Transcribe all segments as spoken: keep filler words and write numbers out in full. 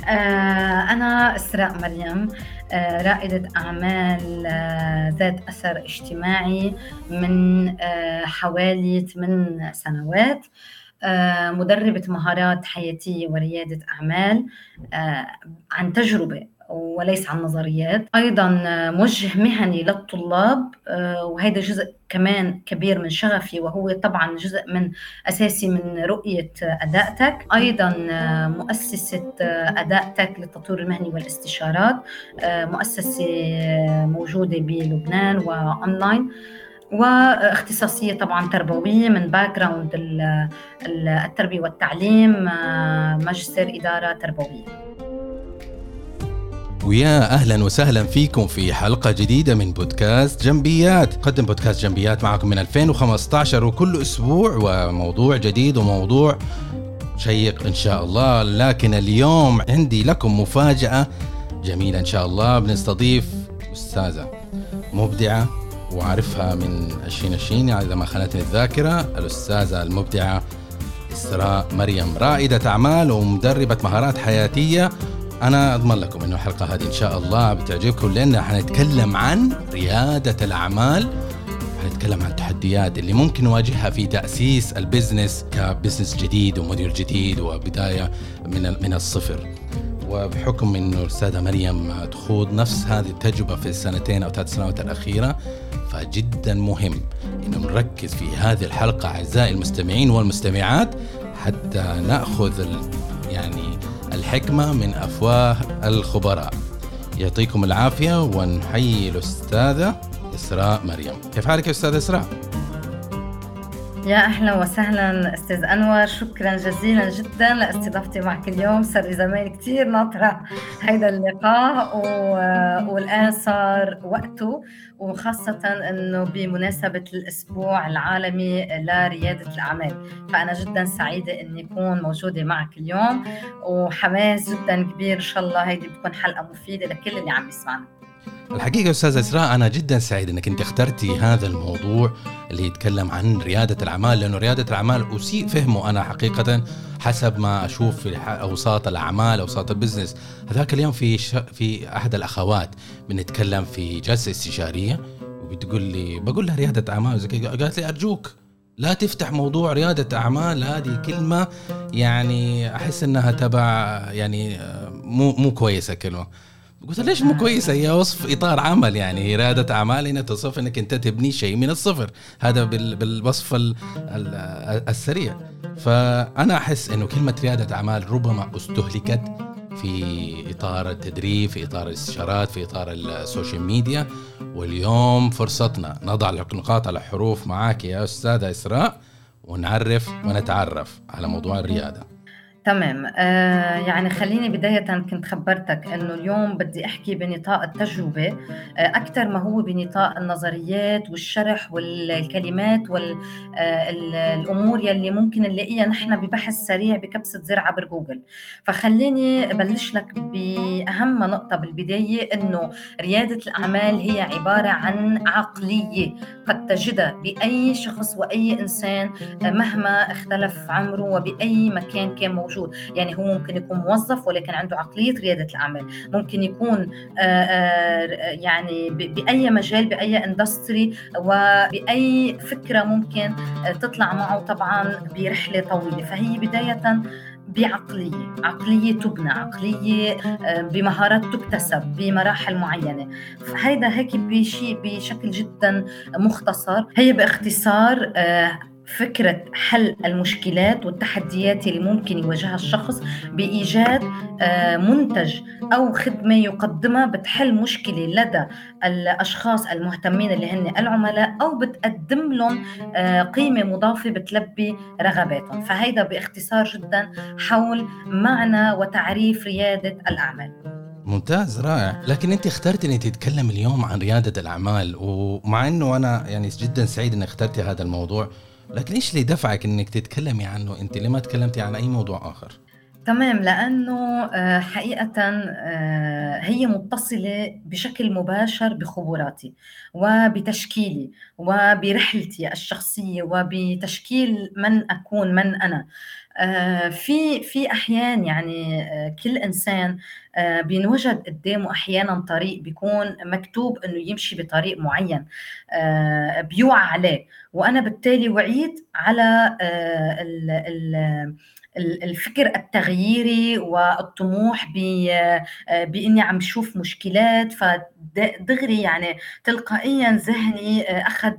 آه، أنا إسراء مريم، آه، رائدة أعمال آه، ذات أثر اجتماعي من آه، حوالي ثمان سنوات. آه، مدربة مهارات حياتية وريادة أعمال آه، عن تجربة وليس عن نظريات. أيضا آه، موجه مهني للطلاب، آه، وهذا جزء كمان كبير من شغفي، وهو طبعا جزء من أساسي من رؤية أدائتك. أيضا آه، مؤسسة آه، أدائتك للتطوير المهني والاستشارات، آه، مؤسسة آه، موجودة بلبنان وأونلاين، واختصاصية طبعا تربوية من باك جراوند التربية والتعليم، آه، ماجستير إدارة تربوية. ويا أهلا وسهلا فيكم في حلقة جديدة من بودكاست جنبيات. قدم بودكاست جنبيات معكم من ألفين وخمسة عشر، وكل أسبوع وموضوع جديد وموضوع شيق إن شاء الله. لكن اليوم عندي لكم مفاجأة جميلة إن شاء الله. بنستضيف أستاذة مبدعة وعارفها من عشرين عشرين إذا ما خانتني الذاكرة، الأستاذة المبدعة إسراء مريم، رائدة أعمال ومدربة مهارات حياتية. أنا أضمن لكم إنه الحلقة هذه إن شاء الله بتعجبكم، لأن حنتكلم عن ريادة الأعمال، حنتكلم عن التحديات اللي ممكن نواجهها في تأسيس البزنس كبزنس جديد ومدير جديد وبداية من من الصفر. وبحكم إنه الأستاذة مريم تخوض نفس هذه التجربة في السنتين أو ثلاث سنوات الأخيرة، فجدا مهم إنه نركز في هذه الحلقة أعزائي المستمعين والمستمعات، حتى نأخذ يعني الحكمة من أفواه الخبراء. يعطيكم العافية، ونحيي الأستاذة إسراء مريم. كيف حالك يا أستاذة إسراء؟ يا أهلا وسهلا أستاذ أنور، شكرا جزيلا جدا لاستضافتي معك اليوم. صار لي زمان كتير ناطرة هيدا اللقاء، والآن صار وقته، وخاصة أنه بمناسبة الأسبوع العالمي لريادة الأعمال، فأنا جدا سعيدة أني أكون موجودة معك اليوم، وحماس جدا كبير. إن شاء الله هيدي بتكون حلقة مفيدة لكل اللي عم يسمعنا. الحقيقة أستاذة إسراء أنا جدا سعيد أنك أنت اخترتي هذا الموضوع اللي يتكلم عن ريادة الأعمال، لأنه ريادة الأعمال أسيء فهمه أنا حقيقة حسب ما أشوف في أوساط الأعمال أوساط البزنس. هذاك اليوم في ش... في أحد الأخوات بنتكلم في جلسة استشارية، وبتقول لي بقول لها ريادة أعمال زي كده، قالت لي أرجوك لا تفتح موضوع ريادة أعمال، هذه كلمة يعني أحس أنها تبع يعني مو مو كويسة كلمة. قلت ليش مو كويسة؟ هي وصف إطار عمل، يعني ريادة أعمال هنا تصف أنك أنت تبني شيء من الصفر، هذا بالوصف السريع. فأنا أحس أنه كلمة ريادة أعمال ربما استهلكت في إطار التدريب، في إطار الاستشارات، في إطار السوشيال ميديا. واليوم فرصتنا نضع النقاط على حروف معاك يا أستاذة إسراء، ونعرف ونتعرف على موضوع الريادة. تمام. آه يعني خليني بداية كنت خبرتك أنه اليوم بدي أحكي بنطاق التجربة آه أكثر ما هو بنطاق النظريات والشرح والكلمات والأمور يلي ممكن نلاقيها نحن ببحث سريع بكبسة زر عبر جوجل. فخليني أبلش لك بأهم نقطة بالبداية، أنه ريادة الأعمال هي عبارة عن عقلية قد تجدها بأي شخص وأي إنسان مهما اختلف عمره وبأي مكان كان موجود. يعني هو ممكن يكون موظف ولكن عنده عقلية ريادة الأعمال، ممكن يكون آآ آآ يعني بأي مجال بأي اندستري وبأي فكرة ممكن تطلع معه طبعا برحلة طويلة. فهي بداية بعقلية، عقلية تبنى، عقلية بمهارات تكتسب بمراحل معينة. فهذا هيك بشيء بشكل جدا مختصر. هي باختصار فكرة حل المشكلات والتحديات اللي ممكن يواجهها الشخص بإيجاد منتج أو خدمة يقدمها بتحل مشكلة لدى الأشخاص المهتمين اللي هن العملاء، أو بتقدم لهم قيمة مضافة بتلبي رغباتهم. فهيدا باختصار جدا حول معنى وتعريف ريادة الأعمال. ممتاز، رائع. لكن انت اخترت انك تتكلم اليوم عن ريادة الأعمال، ومع انه انا يعني جدا سعيد انك اخترتي هذا الموضوع، لكن ايش اللي دفعك انك تتكلمي عنه؟ انت لما تكلمتي عن اي موضوع اخر؟ تمام، لأنه حقيقة هي متصلة بشكل مباشر بخبراتي وبتشكيلي وبرحلتي الشخصية وبتشكيل من أكون من أنا. آه، في في أحيان يعني آه، كل إنسان آه، بينوجد قدامه أحيانا طريق بيكون مكتوب إنه يمشي بطريق معين، آه، بيوعى عليه. وأنا بالتالي وعيت على آه، ال- ال- ال- الفكر التغييري والطموح ب- آه، بإني عم شوف مشكلات، فدغري يعني تلقائيا ذهني آه، أخذ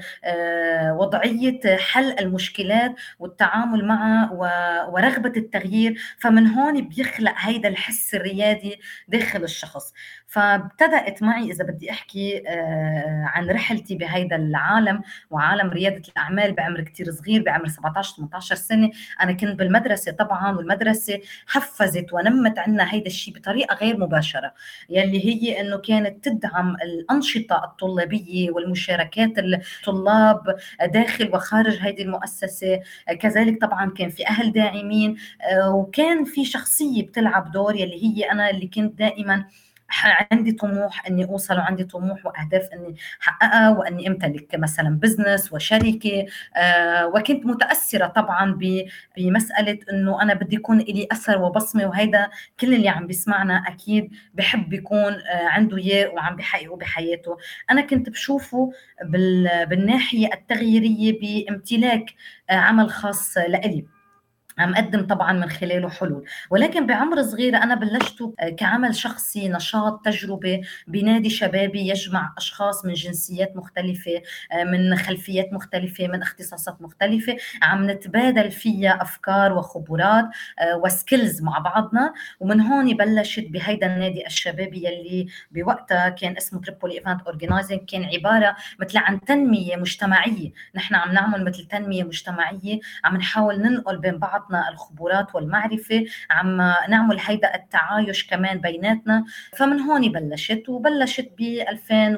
آه، وضعية حل المشكلات والتعامل معها و- ورغبة التغيير. فمن هون بيخلق هيدا الحس الريادي داخل الشخص. فابتدأت معي، إذا بدي أحكي آه، عن رحلتي بهيدا العالم وعالم ريادة الأعمال، بعمر كتير صغير، بعمر سبعتاشر ثمانية عشر سنة. أنا كنت بالمدرسة طبعا، والمدرسة حفزت ونمت عنا هيدا الشيء بطريقة غير مباشرة، يلي هي أنه كانت تدعم الأنشطة الطلابية والمشاركات الطلاب داخل وخارج هذه المؤسسة. كذلك طبعا كان في أهل داعمين، وكان في شخصية بتلعب دور، يلي هي أنا اللي كنت دائما عندي طموح اني اوصل، وعندي طموح واهداف اني احققها، واني امتلك مثلا بزنس وشركه. آه، وكنت متاثره طبعا بمساله انه انا بدي يكون لي اثر وبصمه، وهيدا كل اللي عم بيسمعنا اكيد بحب يكون آه، عنده اياه وعم بيحققه بحياته. انا كنت بشوفه بالناحيه التغييريه بامتلاك آه، عمل خاص لإلي، عم قدم طبعا من خلاله حلول. ولكن بعمر صغيرة أنا بلشت كعمل شخصي، نشاط، تجربة بنادي شبابي يجمع أشخاص من جنسيات مختلفة، من خلفيات مختلفة، من اختصاصات مختلفة، عم نتبادل فيها أفكار وخبرات وسكيلز مع بعضنا. ومن هون بلشت بهيدا النادي الشبابي يلي بوقتها كان اسمه تريبولي ايفنت اورجنايزنج. كان عبارة مثل عن تنمية مجتمعية، نحن عم نعمل مثل تنمية مجتمعية، عم نحاول ننقل بين بعض الخبرات والمعرفة، عم نعمل هيدا التعايش كمان بيناتنا. فمن هون بلشت، وبلشت ب ألفين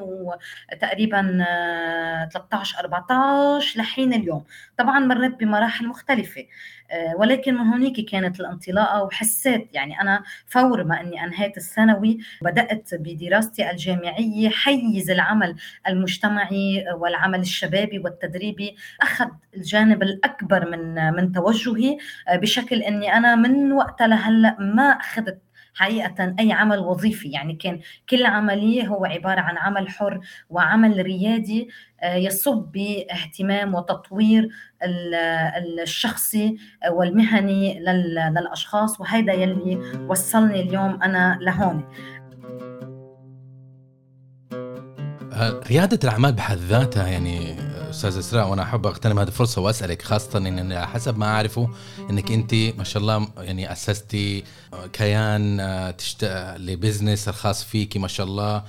تقريبا ثلاثة عشر أربعة عشر لحين اليوم. طبعا مرت بمراحل مختلفة، ولكن من هونيك كانت الانطلاقة. وحسيت يعني أنا فور ما أني أنهيت الثانوي بدأت بدراستي الجامعية، حيز العمل المجتمعي والعمل الشبابي والتدريبي أخذ الجانب الأكبر من من توجهي، بشكل أني أنا من وقتها لهلأ ما أخذت حقيقة أي عمل وظيفي. يعني كان كل عملية هو عبارة عن عمل حر وعمل ريادي يصب باهتمام وتطوير الشخصي والمهني للأشخاص، وهذا يلي وصلني اليوم أنا لهون. ريادة الأعمال بحد ذاتها يعني أستاذ إسراء، وأنا أحب أغتنم هذه الفرصة وأسألك، خاصة إن حسب ما أعرفه إنك أنت ما شاء الله يعني أسستي كيان تشت... لبزنس الخاص فيك ما شاء الله،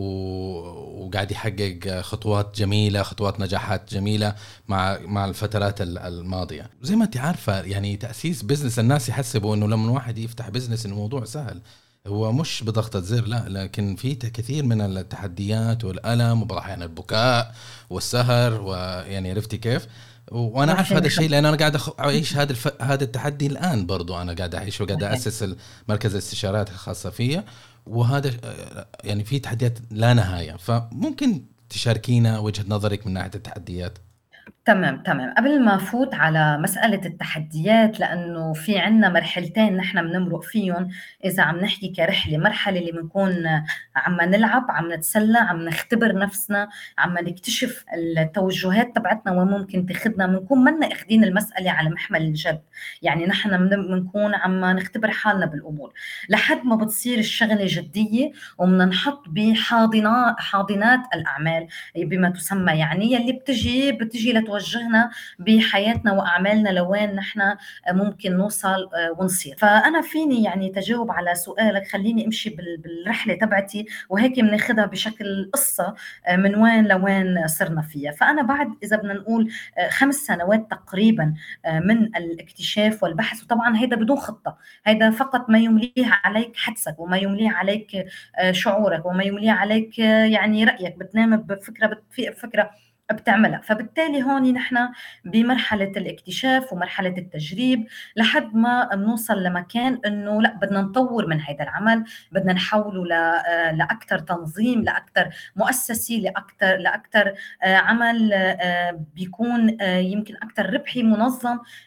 وقاعد يحقق خطوات جميلة، خطوات نجاحات جميلة مع مع الفترات الماضية. زي ما أنت عارفة يعني تأسيس بزنس، الناس يحسبوا إنه لما واحد يفتح بزنس الموضوع سهل. هو مش بضغطة زر، لا، لكن في كثير من التحديات والألم وبعض الأحيان البكاء والسهر، ويعني عرفتي كيف. وانا عارف هذا الشيء لان انا قاعد اعيش هذا الف... هذا التحدي الان برضو. انا قاعد اعيش وقاعد اسس مركز الاستشارات الخاصه فيا، وهذا يعني في تحديات لا نهايه. فممكن تشاركينا وجهة نظرك من ناحيه التحديات؟ تمام تمام. قبل ما فوت على مسألة التحديات، لأنه في عنا مرحلتين نحن بنمرق فيهم إذا عم نحكي كرحلة. مرحلة اللي بنكون عم نلعب، عم نتسلى، عم نختبر نفسنا، عم نكتشف التوجهات تبعتنا وممكن تاخدنا، بنكون منا اخدين المسألة على محمل الجد. يعني نحن بنكون عم نختبر حالنا بالأمور لحد ما بتصير الشغلة جدية، ومننحط بحاضنات حاضنات الأعمال بما تسمى، يعني يلي بتجي بتجي لتوجهنا بحياتنا وأعمالنا لوين نحن ممكن نوصل ونصير. فأنا فيني يعني تجاوب على سؤالك، خليني أمشي بالرحلة تبعتي وهيك بناخدها بشكل قصة من وين لوين صرنا فيها. فأنا بعد إذا بدنا نقول خمس سنوات تقريبا من الاكتشاف والبحث، وطبعا هيدا بدون خطة، هيدا فقط ما يمليه عليك حدسك، وما يمليه عليك شعورك، وما يمليه عليك يعني رأيك، بتنام بفكرة بتفيق بفكرة بتعملها. فبالتالي هون نحن بمرحلة الاكتشاف ومرحلة التجريب لحد ما بنوصل لمكان انه لا، بدنا نطور من هذا العمل، بدنا نحوله لأكثر تنظيم، لأكثر مؤسسي، لأكثر لأكثر عمل بيكون يمكن أكثر ربحي، منظم،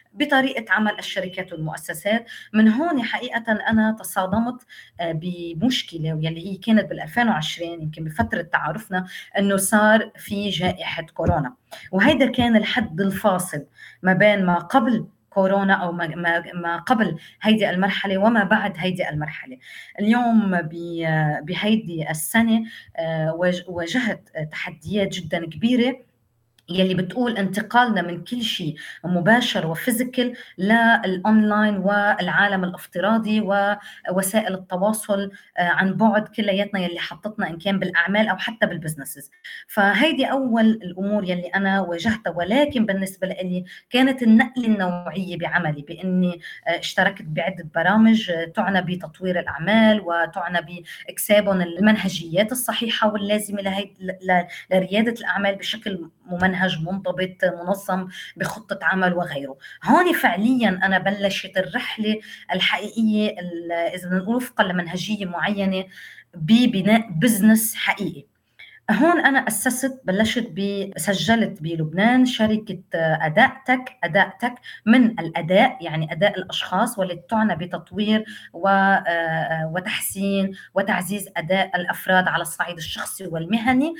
بطريقة عمل الشركات والمؤسسات. من هون حقيقة أنا تصادمت بمشكلة واللي هي كانت بالألفين وعشرين يمكن بفترة تعارفنا، أنه صار في جائحة كورونا، وهيدا كان الحد الفاصل ما بين ما قبل كورونا أو ما, ما, ما قبل هيدي المرحلة وما بعد هيدي المرحلة. اليوم بهيدي السنة واجهت تحديات جدا كبيرة يلي بتقول انتقالنا من كل شيء مباشر وفيزيكال للأونلاين والعالم الافتراضي ووسائل التواصل عن بعد كلياتنا، يلي حطتنا إن كان بالأعمال أو حتى بالبزنسز. فهيدي أول الأمور يلي أنا واجهتها، ولكن بالنسبة لي كانت النقلة النوعية بعملي، بإني اشتركت بعدة برامج تعنى بتطوير الأعمال وتعنى بإكسابهم المنهجيات الصحيحة واللازمة لريادة الأعمال بشكل ممنهج منضبط منظم بخطة عمل وغيره. هون فعليا أنا بلشت الرحلة الحقيقية إذا بدنا نقول وفقا لمنهجية معينة ببناء بزنس حقيقي. هون أنا أسست بلشت سجلت بلبنان شركة أداء تك أداء تك من الأداء يعني أداء الأشخاص، واللي تعنى بتطوير وتحسين وتعزيز أداء الأفراد على الصعيد الشخصي والمهني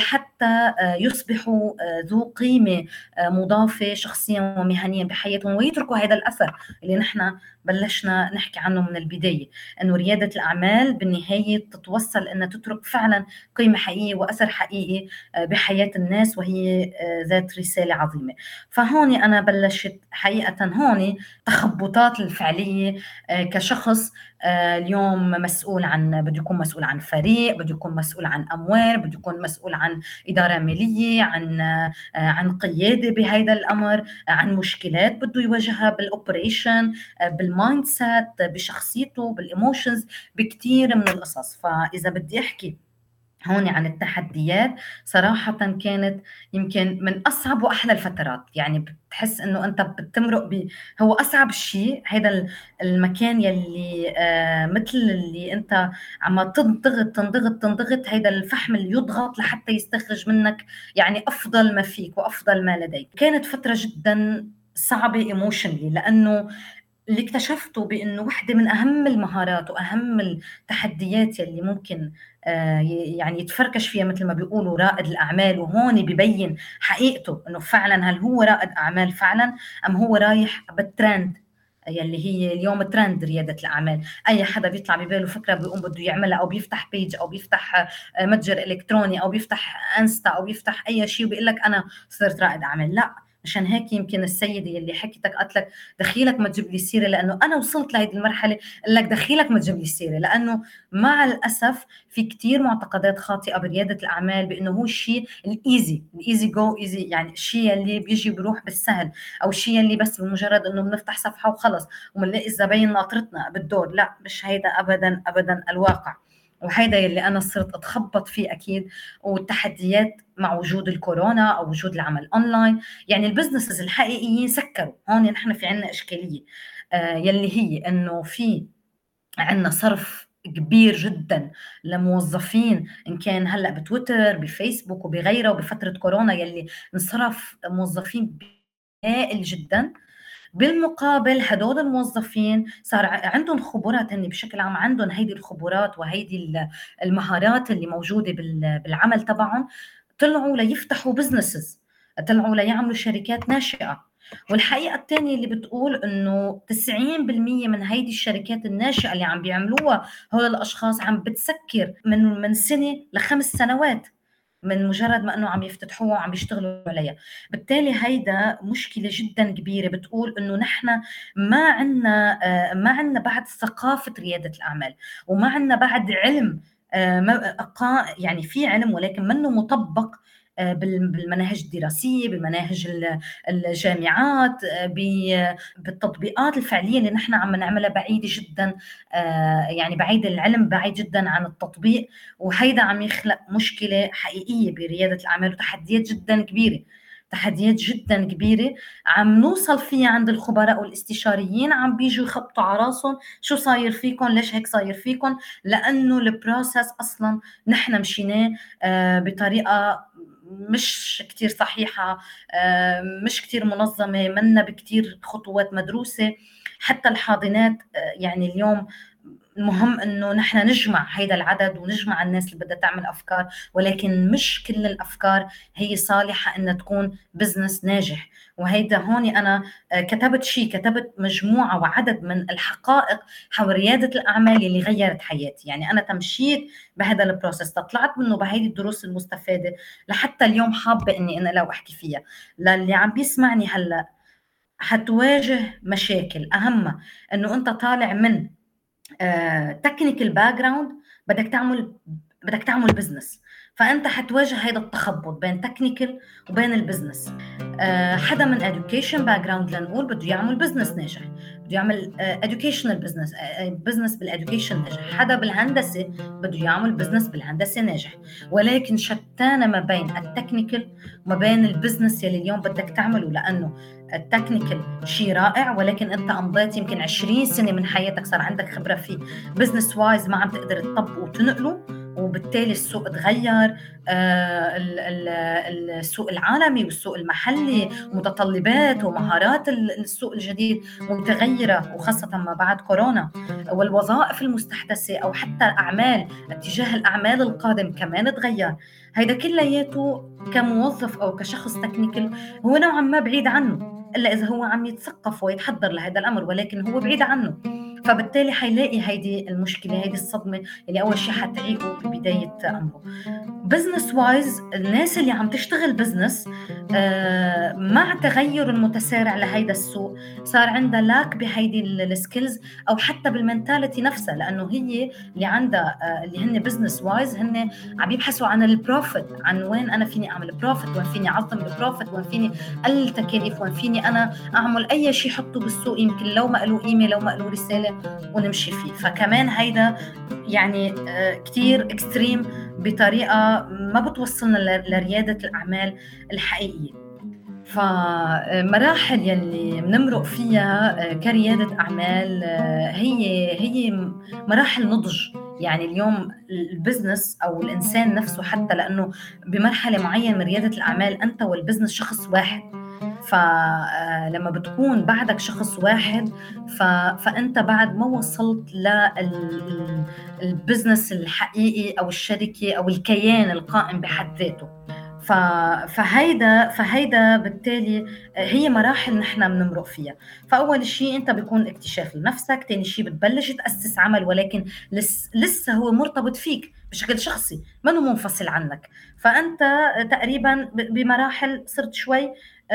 لحتى يصبحوا ذو قيمة مضافة شخصيا ومهنيا بحياتهم ويتركوا هذا الأثر اللي نحن بلشنا نحكي عنه من البداية، أنه ريادة الأعمال بالنهاية تتوصل أنها تترك فعلا قيمة حقيقية وأثر حقيقي بحياة الناس، وهي ذات رسالة عظيمة. فهون أنا بلشت حقيقة هون تخبطات الفعلية كشخص اليوم مسؤول عن بده يكون مسؤول عن فريق، بده يكون مسؤول عن أموال، بده يكون مسؤول عن إدارة مالية، عن عن قيادة بهذا الأمر، عن مشكلات بده يواجهها بالأوبريشن، بالمايند سيت، بشخصيته، بالإيموشنز، بكتير من القصص. فإذا بدي أحكي هون عن التحديات صراحة كانت يمكن من أصعب وأحلى الفترات، يعني بتحس إنه أنت بتمرق ب هو أصعب شيء هذا المكان يلي آه مثل اللي أنت عم تنضغط تنضغط تنضغط هذا الفحم اللي يضغط لحتى يستخرج منك يعني أفضل ما فيك وأفضل ما لديك. كانت فترة جدا صعبة ايموشنلي، لأنه اللي اكتشفته بأنه واحدة من أهم المهارات وأهم التحديات يلي ممكن يعني يتفركش فيها مثل ما بيقولوا رائد الأعمال، وهون بيبين حقيقته أنه فعلا هل هو رائد أعمال فعلا أم هو رايح بالترند يلي هي اليوم ترند ريادة الأعمال. أي حدا بيطلع بباله فكرة بيقوم بده يعملها، أو بيفتح بيج أو بيفتح متجر إلكتروني أو بيفتح أنستا أو بيفتح أي شيء وبيقول لك أنا صرت رائد أعمال. لا، مشان هيك يمكن السيدة يلي حكيتك قالت لك دخيلك ما تجيب لي سيرة، لأنه أنا وصلت لهذه المرحلة قال لك دخيلك ما تجيب لي سيرة، لأنه مع الأسف في كتير معتقدات خاطئة بريادة الأعمال بأنه هو الشيء الإيزي الإيزي جو إيزي، يعني الشيء اللي بيجي بيروح بالسهل، أو الشيء اللي بس بمجرد أنه بنفتح صفحة وخلص ومنلاقي الزباين ناطرتنا بالدور. لا، مش هيدا أبدا أبدا الواقع، وهيدا يلي أنا صرت أتخبط فيه أكيد. والتحديات مع وجود الكورونا أو وجود العمل أونلاين، يعني البزنسز الحقيقيين سكروا. هون نحن في عنا إشكالية آه يلي هي أنه في عنا صرف كبير جدا لموظفين، إن كان هلأ بتويتر بفيسبوك وبغيره، وبفترة كورونا يلي انصرف موظفين هائل جدا. بالمقابل هدول الموظفين صار عندهم خبرات، هن بشكل عام عندهم هيدي الخبرات وهيدي المهارات اللي موجودة بالعمل تبعهم، طلعوا ليفتحوا بزنسز، طلعوا ليعملوا شركات ناشئة. والحقيقة الثانية اللي بتقول إنه تسعين بالمية من هيدي الشركات الناشئة اللي عم بيعملوها هول الأشخاص عم بتسكر من من سنة لخمس سنوات من مجرد ما انه عم يفتتحوها وعم يشتغلوا عليها. بالتالي هيدا مشكله جدا كبيره، بتقول انه نحن ما عندنا ما عندنا بعد ثقافه رياده الاعمال، وما عندنا بعد علم، يعني في علم ولكن منه مطبق بالمناهج الدراسيه، بمناهج الجامعات، بالتطبيقات الفعليه اللي نحن عم نعملها بعيده جدا، يعني بعيد العلم بعيد جدا عن التطبيق. وهيدا عم يخلق مشكله حقيقيه برياده الاعمال وتحديات جدا كبيره تحديات جدا كبيره عم نوصل فيها عند الخبراء والاستشاريين، عم بيجوا يخبطوا على راسهم شو صاير فيكم، ليش هيك صاير فيكم، لانه البروسس اصلا نحن مشيناه بطريقه مش كتير صحيحة، آه، مش كتير منظمة، منا بكتير خطوات مدروسة. حتى الحاضنات آه، يعني اليوم المهم انه نحن نجمع هيدا العدد ونجمع الناس اللي بدها تعمل افكار، ولكن مش كل الافكار هي صالحه انها تكون بزنس ناجح. وهيدا هون انا آه، كتبت شيء، كتبت مجموعه وعدد من الحقائق حول رياده الاعمال اللي غيرت حياتي. يعني انا تمشيت بهذا البروسيس، طلعت منه بهيدي الدروس المستفاده لحتى اليوم حابه اني انا لو احكي فيها للي عم بيسمعني هلا. حتواجه مشاكل، اهمها انه انت طالع من تكنيكال باك جراوند، بدك تعمل بدك تعمل بزنس، فانت حتواجه هذا التخبط بين تكنيكال وبين البزنس. آه، حدا من education باك جراوند لنقول بده يعمل بزنس ناجح، بده يعمل educational بزنس، بزنس بالeducation ناجح. حدا بالهندسه بده يعمل بزنس بالهندسه ناجح. ولكن شتانه ما بين التكنيكال وما بين البزنس يلي اليوم بدك تعمله، لانه التكنيكال شيء رائع، ولكن انت امضيت يمكن عشرين سنه من حياتك صار عندك خبره فيه، بزنس وايز ما عم تقدر تطبقه وتنقله، وبالتالي السوق تغير، آه السوق العالمي والسوق المحلي متطلبات ومهارات السوق الجديد متغيره، وخاصه ما بعد كورونا، والوظائف المستحدثه او حتى الاعمال، اتجاه الاعمال القادم كمان تغير. هيدا كلياته كموظف او كشخص تكنيكال هو نوعا ما بعيد عنه، الا اذا هو عم يتثقف ويتحضر لهذا الامر، ولكن هو بعيد عنه. فبالتالي حيلاقي هيدي المشكله، هيدي الصدمه اللي اول شيء حتعيقه ببدايه امره. بزنس وايز، الناس اللي عم تشتغل بزنس آه مع تغير المتسارع لهيدا السوق صار عندها لاك بهيدي السكيلز، او حتى بالمنتاليتي نفسها، لانه هي اللي عندها آه اللي هن بزنس وايز هن عم يبحثوا عن البروفيت، عن وين انا فيني اعمل بروفيت، وين فيني اعظم البروفيت، وين فيني اقلل تكاليف، وين فيني انا اعمل اي شيء حطه بالسوق يمكن لو ما له قيمه، لو ما له رساله، ونمشي فيه. فكمان هيدا يعني آه كتير اكستريم بطريقه ما بتوصلنا لرياده الاعمال الحقيقيه. فمراحل يلي بنمرق فيها كرياده اعمال هي هي مراحل نضج. يعني اليوم البزنس او الانسان نفسه، حتى لانه بمرحله معينه من رياده الاعمال انت والبزنس شخص واحد، فلما بتكون بعدك شخص واحد ف... فأنت بعد ما وصلت للبزنس الحقيقي أو الشركة أو الكيان القائم بحد ذاته. ف... فهيدا فهيدا بالتالي هي مراحل نحن بنمرق فيها. فأول شيء أنت بيكون اكتشاف لنفسك، تاني شيء بتبلش تأسس عمل، ولكن لس... لسه هو مرتبط فيك بشكل شخصي، ما هو منفصل عنك. فأنت تقريبا بمراحل صرت شوي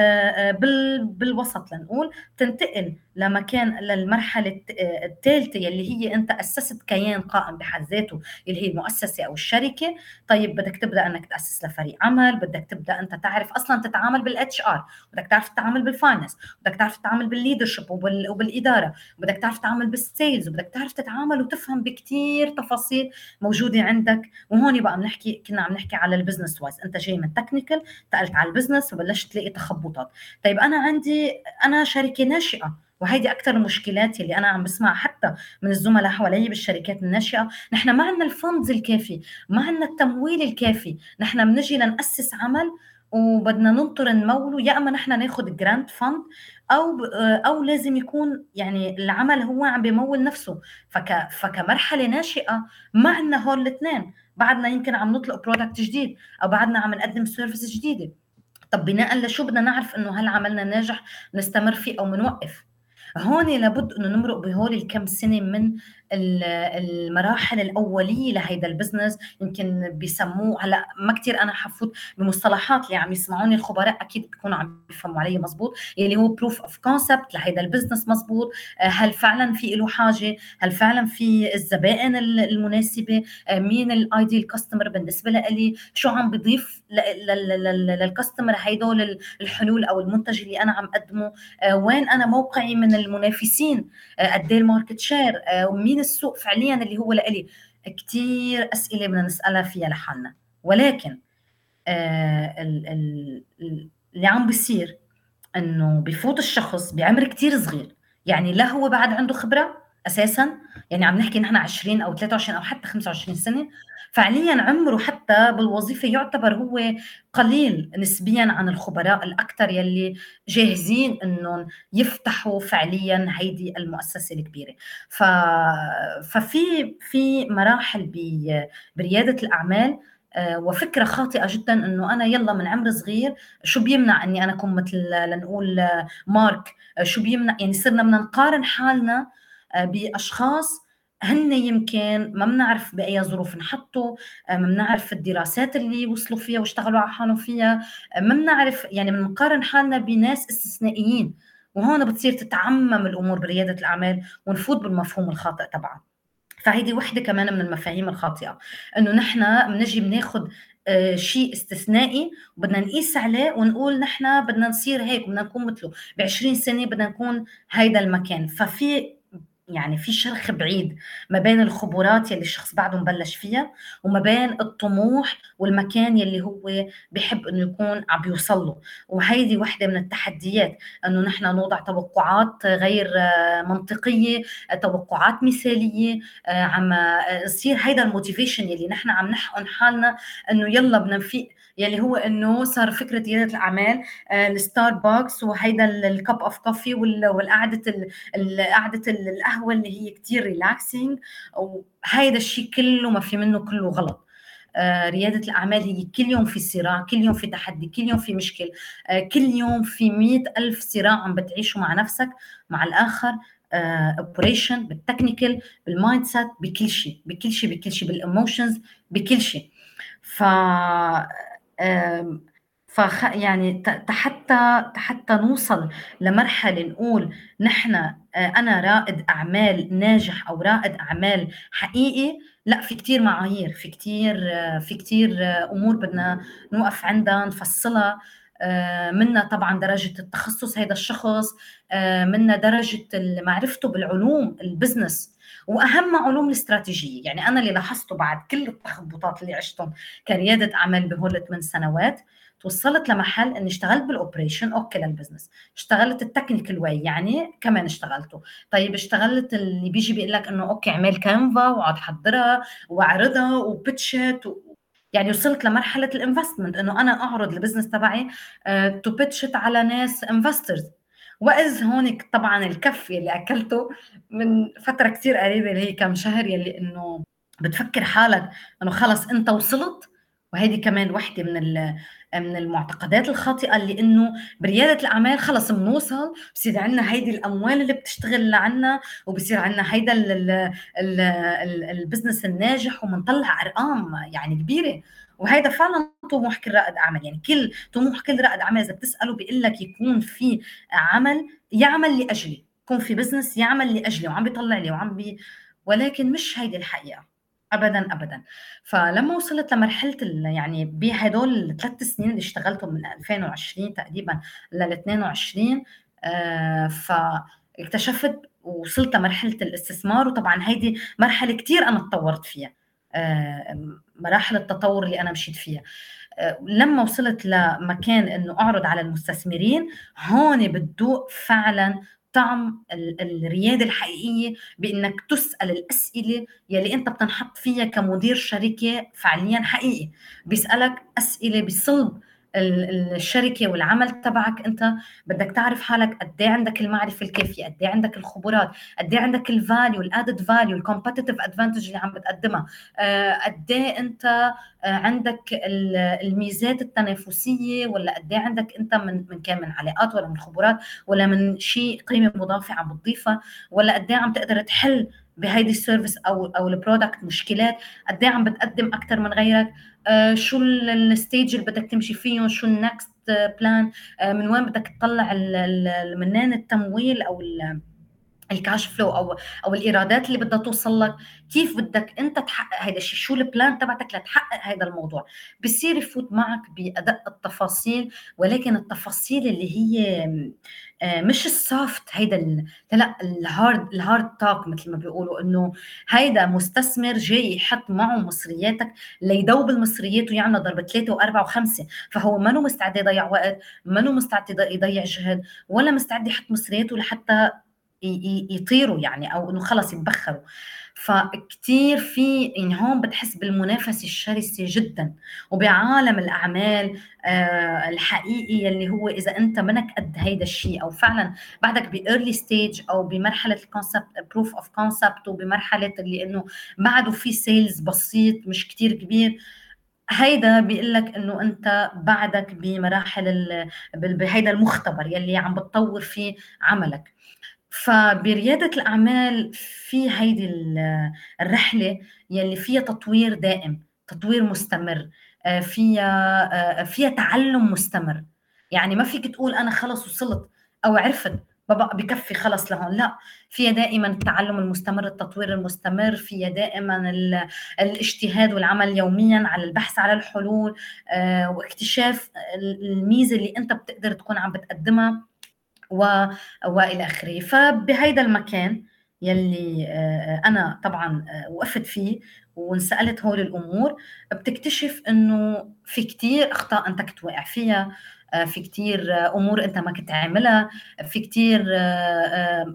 بالوسط لنقول، تنتقل لمكان للمرحلة الثالثة يلي هي أنت أسست كيان قائم بحد ذاته اللي هي المؤسسة أو الشركة. طيب بدك تبدأ أنك تأسس لفريق عمل، بدك تبدأ أنت تعرف أصلا تتعامل بالاتش ار، بدك تعرف تتعامل بالفاينانس، بدك تعرف تتعامل بالليدرشيب وبال... وبالإدارة، بدك تعرف تتعامل بالسيلز، وبدك تعرف تتعامل وتفهم بكتير تفاصيل موجودة عندك. وهون بقى بنحكي، كنا عم نحكي على البزنس وايز، أنت جاي من تكنيكال تقلت على البزنس وبلشت تلاقي تخبطات. طيب أنا عندي أنا شركة ناشئة، وهيدي أكتر المشكلات اللي أنا عم بسمعها حتى من الزملاء حوالي بالشركات الناشئة. نحن ما عندنا الفندز الكافي، ما عندنا التمويل الكافي، نحن بنجي لنأسس عمل وبدنا ننطر نموله، يا اما نحن ناخد جراند فند او او لازم يكون يعني العمل هو عم بيمول نفسه. فك فكمرحله ناشئه ما عندنا هول الاثنين، بعدنا يمكن عم نطلق برودكت جديد او بعدنا عم نقدم سيرفيس جديده. طب بناء لشو بدنا نعرف انه هل عملنا ناجح نستمر فيه او منوقف؟ هون لابد انه نمرق بهول الكم سنه من المراحل الاوليه لهيدا البزنس. يمكن بيسموه هلا ما كتير انا حفوت بمصطلحات، اللي عم يسمعوني الخبراء اكيد بيكونوا عم بيفهموا علي مزبوط، اللي هو بروف اوف كونسبت لهيدا البزنس مزبوط. هل فعلا في له حاجه؟ هل فعلا في الزبائن المناسبه؟ مين الايديال كاستمر بالنسبه لي؟ شو عم بضيف للكاستمر هيدول الحلول او المنتج اللي انا عم اقدمه؟ وين انا موقعي من المنافسين؟ قد ايه الماركت شير؟ ومين السوق فعليا اللي هو لإلي؟ كتير أسئلة بدنا نسألها فيها لحالنا. ولكن آه اللي عم بيصير انه بفوت الشخص بعمر كتير صغير، يعني لا هو بعد عنده خبرة اساسا، يعني عم نحكي نحن عشرين او ثلاثة وعشرين او حتى خمسة وعشرين سنة، فعليا عمره حتى بالوظيفة يعتبر هو قليل نسبيا عن الخبراء الأكثر يلي جاهزين أنهم يفتحوا فعليا هيدي المؤسسة الكبيرة. ف... ففي في مراحل بريادة الأعمال، وفكرة خاطئة جدا أنه أنا يلا من عمر صغير شو بيمنع أني أنا أكون مثل لنقول مارك، شو بيمنع، يعني صرنا بدنا نقارن حالنا بأشخاص هن يمكن ما بنعرف بأي ظروف انحطوا، ما بنعرف الدراسات اللي وصلوا فيها واشتغلوا على حالهم فيها، ما بنعرف، يعني بنقارن حالنا بناس استثنائيين، وهون بتصير تتعمم الأمور بريادة الأعمال ونفوت بالمفهوم الخاطئ طبعا. فهيدي وحدة كمان من المفاهيم الخاطئة، إنه نحن بنجي بناخد آه شيء استثنائي وبدنا نقيس عليه ونقول نحن بدنا نصير هيك، بدنا نكون مثله بعشرين سنة، بدنا نكون هيدا المكان. ففي يعني في شرخ بعيد ما بين الخبرات يلي الشخص بعده مبلش فيها وما بين الطموح والمكان يلي هو بيحب انه يكون عم بيوصل له. وهيدي وحده من التحديات، انه نحن نوضع توقعات غير منطقيه، توقعات مثاليه، عم يصير هيدا الموتيفيشن يلي نحن عم نحقن حالنا انه يلا بدنا نفيق، يلي هو انه صار فكره رياده الاعمال الستاربكس وهيدا الكب اوف كوفي والقعده قعده القهوه اللي هي كتير ريلاكسينج، وهيدا الشيء كله ما في منه، كله غلط. آه رياده الاعمال هي كل يوم في صراع، كل يوم في تحدي، كل يوم في مشكل، آه كل يوم في مئة ألف صراع عم بتعيشه مع نفسك مع الاخر، اوبريشن آه بالتكنيكال بالمايند سيت، بكل شيء بكل شيء بكل شيء بالإيموشنز بكل شيء. ف فخ يعني حتى حتى نوصل لمرحله نقول نحن انا رائد اعمال ناجح او رائد اعمال حقيقي، لا، في كتير معايير، في كتير في كتير امور بدنا نوقف عندها نفصلها. منا طبعا درجه التخصص هيدا الشخص، منا درجه معرفته بالعلوم البزنس، واهم علوم الاستراتيجيه. يعني انا اللي لاحظته بعد كل التخبطات اللي عشتهم كرياده اعمال بهول ثمان سنوات، توصلت لمحل اني اشتغلت بالاوبريشن اوكي للبزنس، اشتغلت التكنيكال واي يعني كمان اشتغلته، طيب اشتغلت اللي بيجي بيقول لك انه اوكي اعمل كانفا واقعد حضرها واعرضها وبتشت و... يعني وصلت لمرحله الانفستمنت، انه انا اعرض البزنس تبعي تو بتشت على ناس انفسترز. واذ هونك طبعا الكف اللي اكلته من فتره كثير قريبه اللي هي كم شهر، يلي انه بتفكر حالك انه خلص انت وصلت. وهيدي كمان وحده من من المعتقدات الخاطئه، اللي انه برياده الاعمال خلص بنوصل بصير عندنا هيدي الاموال اللي بتشتغل لعنا، وبصير عندنا هيدا البزنس الناجح وبنطلع ارقام يعني كبيره. وهيدا فعلا طموح كل رائد اعمال، يعني كل طموح كل رائد اعمال اذا بتساله بيقول لك يكون في عمل يعمل لاجلي، يكون في بزنس يعمل لاجلي وعم بيطلع لي وعم بي، ولكن مش هيدي الحقيقه ابدا ابدا. فلما وصلت لمرحله يعني بهدول الثلاث سنين اللي اشتغلتهم من ألفين وعشرين تقريبا لل اثنين وعشرين، آه فاكتشفت وصلت لمرحله الاستثمار. وطبعا هيدي مرحله كتير انا تطورت فيها، آه مراحل التطور اللي انا مشيت فيها. آه لما وصلت لمكان انه اعرض على المستثمرين، هون بتذوق فعلا طعم الريادة الحقيقية، بأنك تسأل الأسئلة يلي أنت بتنحط فيها كمدير شركة فعليا حقيقي، بيسألك أسئلة بصلب الشركة والعمل تبعك. أنت بدك تعرف حالك قد ايه عندك المعرفة الكافية، قد ايه عندك الخبرات، قد ايه عندك الفاليو الادد فاليو الكومبتيتيف ادفانتج اللي عم بتقدمها، قد ايه أنت عندك الميزات التنافسية، ولا قد ايه عندك أنت من من كان من علاقات ولا من خبرات ولا من شيء قيمة مضافة عم بتضيفها، ولا قد ايه عم تقدر تحل بهيدي السيرفيس او او البرودكت مشكلات، قد ايه عم بتقدم اكثر من غيرك، آه شو الستيج اللي بدك تمشي فيهم، شو النكست بلان، آه من وين بدك تطلع منين التمويل او الكاش فلو او او الايرادات اللي بدها توصل لك، كيف بدك انت تحقق هذا الشيء، شو البلان تبعتك لتحقق هذا الموضوع. بصير يفوت معك بادق التفاصيل، ولكن التفاصيل اللي هي مش السوفت، هيدا لا الهارد الهارد توك مثل ما بيقولوا، انه هيدا مستثمر جاي يحط معه مصرياتك ليدوب المصريات ويعمل ضرب ثلاثة وأربعة وخمسة، فهو ما مستعد يضيع وقت، ما مستعد يضيع جهد، ولا مستعد يحط مصرياته لحتى ي- ي- يطيروا يعني، او انه خلص يتبخروا. فكتير في يعني هون بتحس بالمنافسة الشرسة جدا. وبعالم الأعمال آه الحقيقي اللي هو إذا أنت منك قد هيدا الشيء، أو فعلا بعدك بإيرلي ستيج، أو بمرحلة الكونسبت بروف أوف كونسبت، وبمرحلة اللي إنه بعده في سيلز بسيط مش كتير كبير، هيدا بيقول لك انه انت بعدك بمراحل ال- بال- بهيدا المختبر يلي عم بتطور فيه عملك. فبريادة الأعمال في هيدي ال- الرحلة يلي فيها تطوير دائم، تطوير مستمر، آه، فيها آه، فيها تعلم مستمر. يعني ما فيك تقول أنا خلص وصلت أو عرفت ببقى بكفي خلص لهون، لا. فيها دائما التعلم المستمر، التطوير المستمر، فيها دائما ال- الاجتهاد والعمل يوميا على البحث على الحلول، آه، واكتشاف الميزة اللي أنت بتقدر تكون عم بتقدمها، و... والى اخره. فبهيدا المكان يلي آه، انا طبعا آه، وقفت فيه وانسالت هول الامور، بتكتشف انه في كتير اخطاء انت كنت واقع فيها، آه، في كتير آه، امور انت ما كنت عاملها، في كتير آه، آه،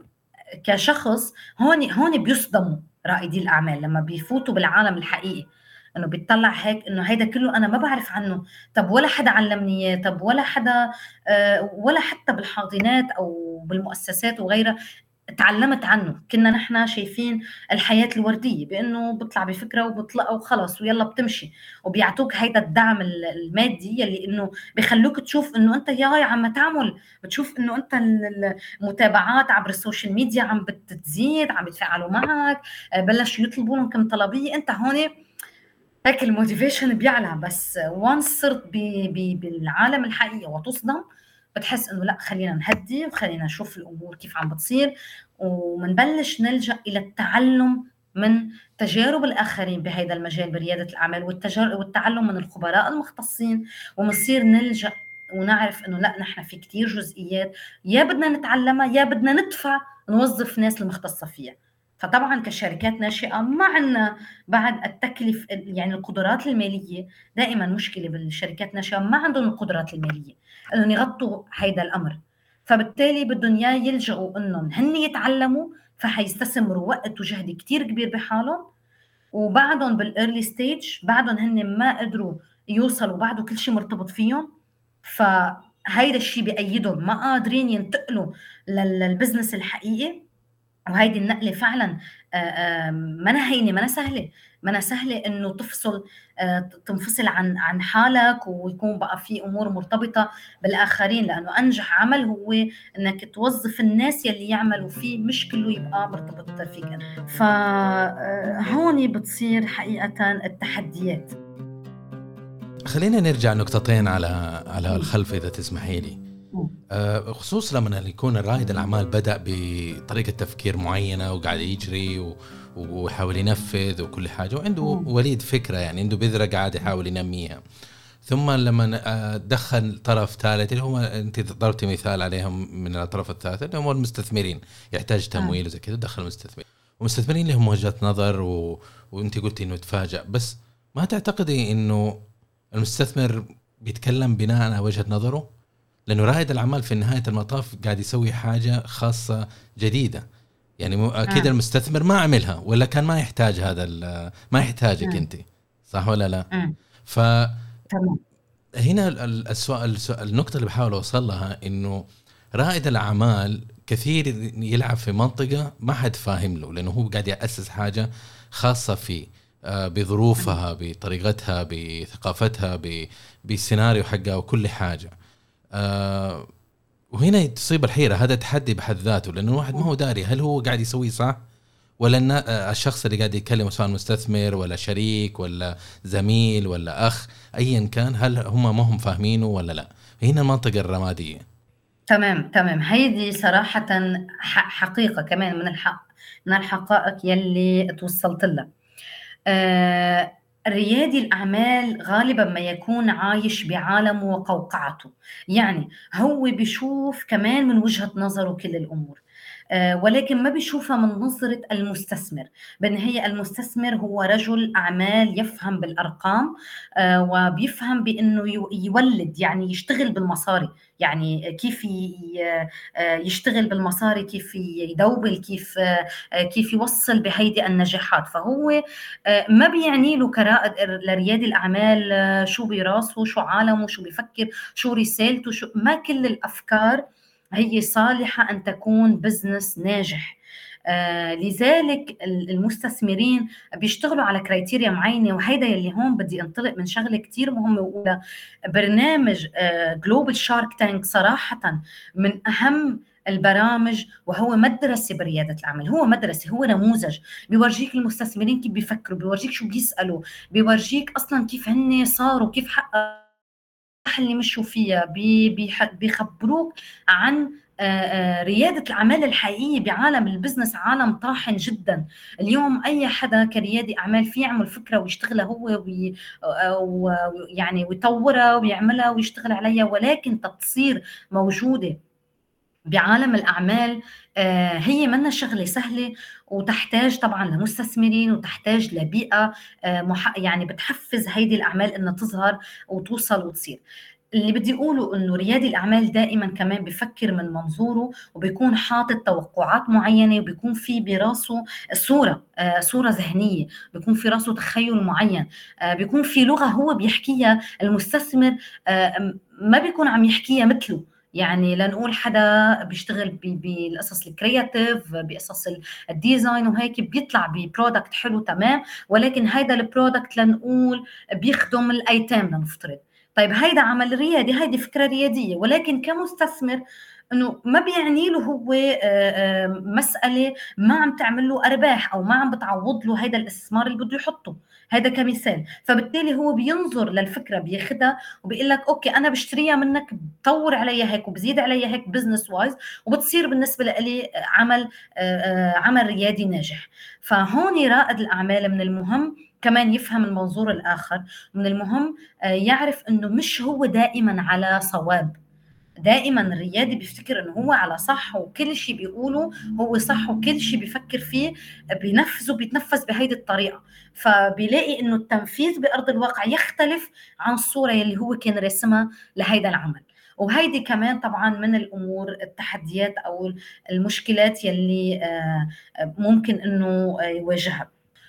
كشخص. هون هون بيصدموا رائدي الاعمال لما بيفوتوا بالعالم الحقيقي، انه بيطلع هيك انه هيدا كله انا ما بعرف عنه. طب ولا حدا علمني اياه، طب ولا حدا آه، ولا حتى بالحاضنات او بالمؤسسات وغيرها تعلمت عنه. كنا نحن شايفين الحياة الوردية بأنه بطلع بفكرة وبطلع وخلص ويلا بتمشي، وبيعطوك هيدا الدعم ال- المادي يلي إنه بيخلوك تشوف إنه أنت يا هاي عم تعمل، بتشوف إنه أنت ال- المتابعات عبر السوشيال ميديا عم بتزيد، عم يتفاعلوا معك، آه، بلشوا يطلبوا لهم كم طلبية. أنت هون هيك الموتيفيشن بيعلى. بس وانس صرت بي بي بالعالم الحقيقي وتصدم، بتحس انه لا، خلينا نهدي وخلينا نشوف الامور كيف عم بتصير، ومنبلش نلجا الى التعلم من تجارب الاخرين بهذا المجال برياده الاعمال، والتجار والتعلم من الخبراء المختصين. ومنصير نلجا ونعرف انه لا، نحن في كتير جزئيات يا بدنا نتعلمها يا بدنا ندفع نوظف ناس المختصه فيها. فطبعا كشركات ناشئه ما عندنا بعد التكلف، يعني القدرات الماليه دائما مشكله بالشركات الناشئه، ما عندهم القدرات الماليه انهم يغطوا هيدا الامر. فبالتالي بدهم اياه يلجأوا انهم هن يتعلموا، فحيستثمروا وقت وجهد كتير كبير بحالهم، وبعدهم بالايرلي ستيج بعدهم هن ما قدروا يوصلوا، بعده كل شيء مرتبط فيهم. فهيدا الشيء بأيدهم ما قادرين ينتقلوا لل- للبزنس الحقيقي. وهيدي النقلة فعلا آه، آه، منا هينة، منا سهلة، منا سهلة إنه تفصل، آه، تنفصل عن عن حالك، ويكون بقى في أمور مرتبطة بالآخرين. لأنه أنجح عمل هو إنك توظف الناس يلي يعملوا فيه، مش كله يبقى مرتبط فيك أنت. فهون بتصير حقيقة التحديات. خلينا نرجع نقطتين على على مم. الخلف إذا تسمحي لي. مم. أه، خصوصا لما يكون رائد الأعمال بدأ بطريقة تفكير معينة وقاعد يجري و- ويحاول ينفذ وكل حاجة، وعنده مم. وليد فكرة، يعني عنده بذرة قاعد يحاول ينميها. ثم لما آه، دخل طرف ثالث اللي هو أنت ضربتي مثال عليهم من الطرف الثالث اللي هم المستثمرين، يحتاج تمويل وزي كذا، دخل مستثمرين، ومستثمرين لهم وجهة نظر و... وأنت قلتي إنه تفاجأ. بس ما تعتقدي إنه المستثمر بيتكلم بناء على وجهة نظره؟ لأنه رائد الأعمال في نهاية المطاف قاعد يسوي حاجة خاصة جديدة، يعني مو أكيد مم. المستثمر ما عملها ولا كان ما يحتاج هذا ال- ما يحتاجك مم. أنت، صح ولا لا؟ مم. ف تمام. هنا ال- السؤال السؤال- النقطة اللي بحاول أوصل لها إنه رائد الأعمال كثير يلعب في منطقة ما حد فاهم له، لأنه هو قاعد يأسس حاجة خاصة فيه، آه، بظروفها، بطريقتها، بثقافتها، ب- بالسيناريو حقها وكل حاجة. آه، وهنا تصيب الحيرة. هذا تحدي بحد ذاته، لأنه الواحد ما هو داري هل هو قاعد يسوي صح ولا النا- آه، الشخص اللي قاعد يتكلم سواء مستثمر ولا شريك ولا زميل ولا أخ أيا كان، هل هم ما هم فاهمينه ولا لا. هنا المنطقة الرمادية. تمام تمام. هيدي صراحة ح- حقيقة كمان من الحق، من الحقائق يلي توصلت لها. آه، ريادي الأعمال غالبا ما يكون عايش بعالمه وقوقعته، يعني هو بيشوف كمان من وجهة نظره كل الأمور. ولكن ما بيشوفها من نظرة المستثمر. بالنهاية المستثمر هو رجل أعمال يفهم بالأرقام وبيفهم بأنه يولد، يعني يشتغل بالمصاري، يعني كيف يشتغل بالمصاري، كيف يدوبل، كيف كيف يوصل بهيدي النجاحات. فهو ما بيعني له كرائد لريادي الأعمال شو براسه، شو عالمه، شو بيفكر، شو رسالته، شو ما كل الأفكار هي صالحة أن تكون بزنس ناجح. آه لذلك المستثمرين بيشتغلوا على كرايتيريا معينة، وهيدا يلي هون بدي انطلق من شغلة كتير مهمة. وأولى برنامج جلوبال شارك تانك صراحة من أهم البرامج، وهو مدرسة بريادة الأعمال. هو مدرسة، هو نموذج بيورجيك المستثمرين كيف بيفكروا، بيورجيك شو بيسألوا، بيورجيك أصلا كيف هن صاروا، كيف حققوا اللي مشوا فيها، بيخبروك عن ريادة الأعمال الحقيقية بعالم البزنس. عالم طاحن جدا اليوم، أي حدا كريادي أعمال في يعمل فكرة ويشتغلها هو ويعني ويطورها ويعملها ويشتغل عليها، ولكن تصير موجودة بعالم الأعمال هي منا شغلة سهلة، وتحتاج طبعا لمستثمرين، وتحتاج لبيئة يعني بتحفز هيدي الأعمال إنها تظهر وتوصل وتصير. اللي بدي أقوله إنه ريادي الأعمال دائما كمان بيفكر من منظوره، وبيكون حاطط توقعات معينة، وبيكون في براسه صورة صورة ذهنية، بيكون في راسه تخيل معين، بيكون في لغة هو بيحكيها. المستثمر ما بيكون عم يحكيها مثله، يعني لنقول حدا بيشتغل بالقصص الكرياتيف، بقصص الديزاين وهيك، بيطلع ببرودكت حلو تمام، ولكن هيدا البرودكت لنقول بيخدم الأيتام لنفترض. طيب هيدا عمل ريادي، هيدي فكرة ريادية، ولكن كمستثمر انه ما بيعني له هو مسألة ما عم تعمل له ارباح، او ما عم بتعوض له هيدا الاستثمار اللي بده يحطه. هذا كمثال. فبالتالي هو بينظر للفكرة، بياخدها وبيقول لك اوكي انا بشتريها منك، بطور عليها هيك وبزيد عليها هيك بزنس وايز، وبتصير بالنسبة لي عمل عمل ريادي ناجح. فهون رائد الأعمال من المهم كمان يفهم المنظور الآخر، من المهم يعرف أنه مش هو دائما على صواب. دائما الريادي بيفتكر أنه هو على صح، وكل شيء بيقوله هو صح، وكل شيء بيفكر فيه بينفذه بيتنفذ بهيدي الطريقة. فبيلاقي أنه التنفيذ بأرض الواقع يختلف عن الصورة اللي هو كان رسمها لهيدا العمل. وهيدي كمان طبعا من الأمور التحديات أو المشكلات يلي ممكن أنه يواجهها.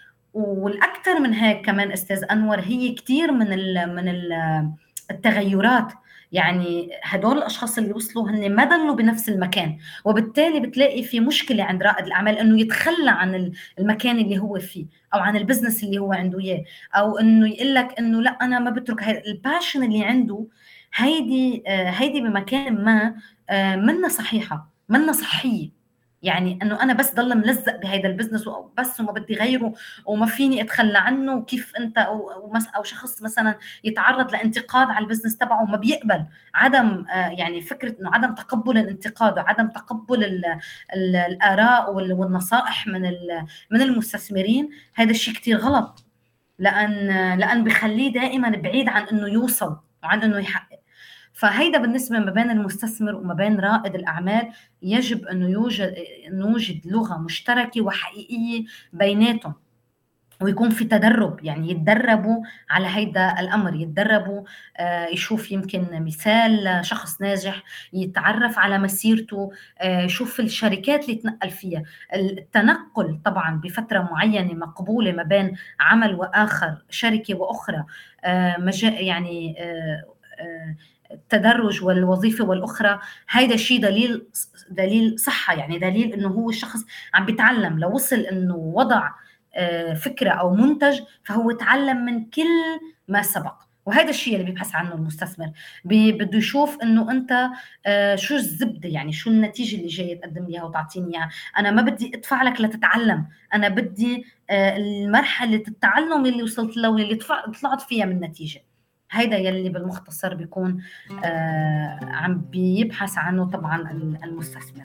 والأكثر من هيك كمان أستاذ أنور، هي كتير من ال من ال التغيرات. يعني هدول الأشخاص اللي وصلوا هن ما ضلوا بنفس المكان، وبالتالي بتلاقي في مشكلة عند رائد الأعمال إنه يتخلى عن المكان اللي هو فيه، أو عن البزنس اللي هو عنده إياه، أو إنه يقولك إنه لا أنا ما بترك هاي الباشن اللي عنده. هيدي هيدي بمكان ما منا صحيحة، منا صحية. يعني انه انا بس ضل ملزق بهذا البزنس وبس وما بدي غيره وما فيني اتخلى عنه. وكيف انت او او شخص مثلا يتعرض لانتقاد على البزنس تبعه وما بيقبل، عدم يعني فكره انه عدم تقبل الانتقاد وعدم تقبل ال ال الاراء والنصائح من من المستثمرين، هذا الشيء كتير غلط، لان لان بخليه دائما بعيد عن انه يوصل وعن انه يحقق. فهيدا بالنسبة ما بين المستثمر وما بين رائد الأعمال، يجب أنه يوجد نوجد لغة مشتركة وحقيقية بيناتهم، ويكون في تدرب، يعني يتدربوا على هيدا الأمر، يتدربوا آه يشوف يمكن مثال شخص ناجح، يتعرف على مسيرته، آه يشوف الشركات اللي تنقل فيها. التنقل طبعا بفترة معينة مقبولة ما بين عمل وآخر، شركة وأخرى، آه يعني آه آه التدرج والوظيفة والأخرى، هيدا الشيء دليل دليل صحة، يعني دليل إنه هو الشخص عم بيتعلم. لو وصل إنه وضع فكرة أو منتج فهو تعلم من كل ما سبق، وهذا الشيء اللي بيبحث عنه المستثمر. بده يشوف إنه أنت شو الزبدة، يعني شو النتيجة اللي جاي تقدم لي إياها وتعطيني إياها. أنا ما بدي أدفع لك لتتعلم، أنا بدي المرحلة التعلم اللي وصلت له واللي طلعت فيها من نتيجة. هيدا يلي بالمختصر بيكون آه عم بيبحث عنه طبعا المستثمر.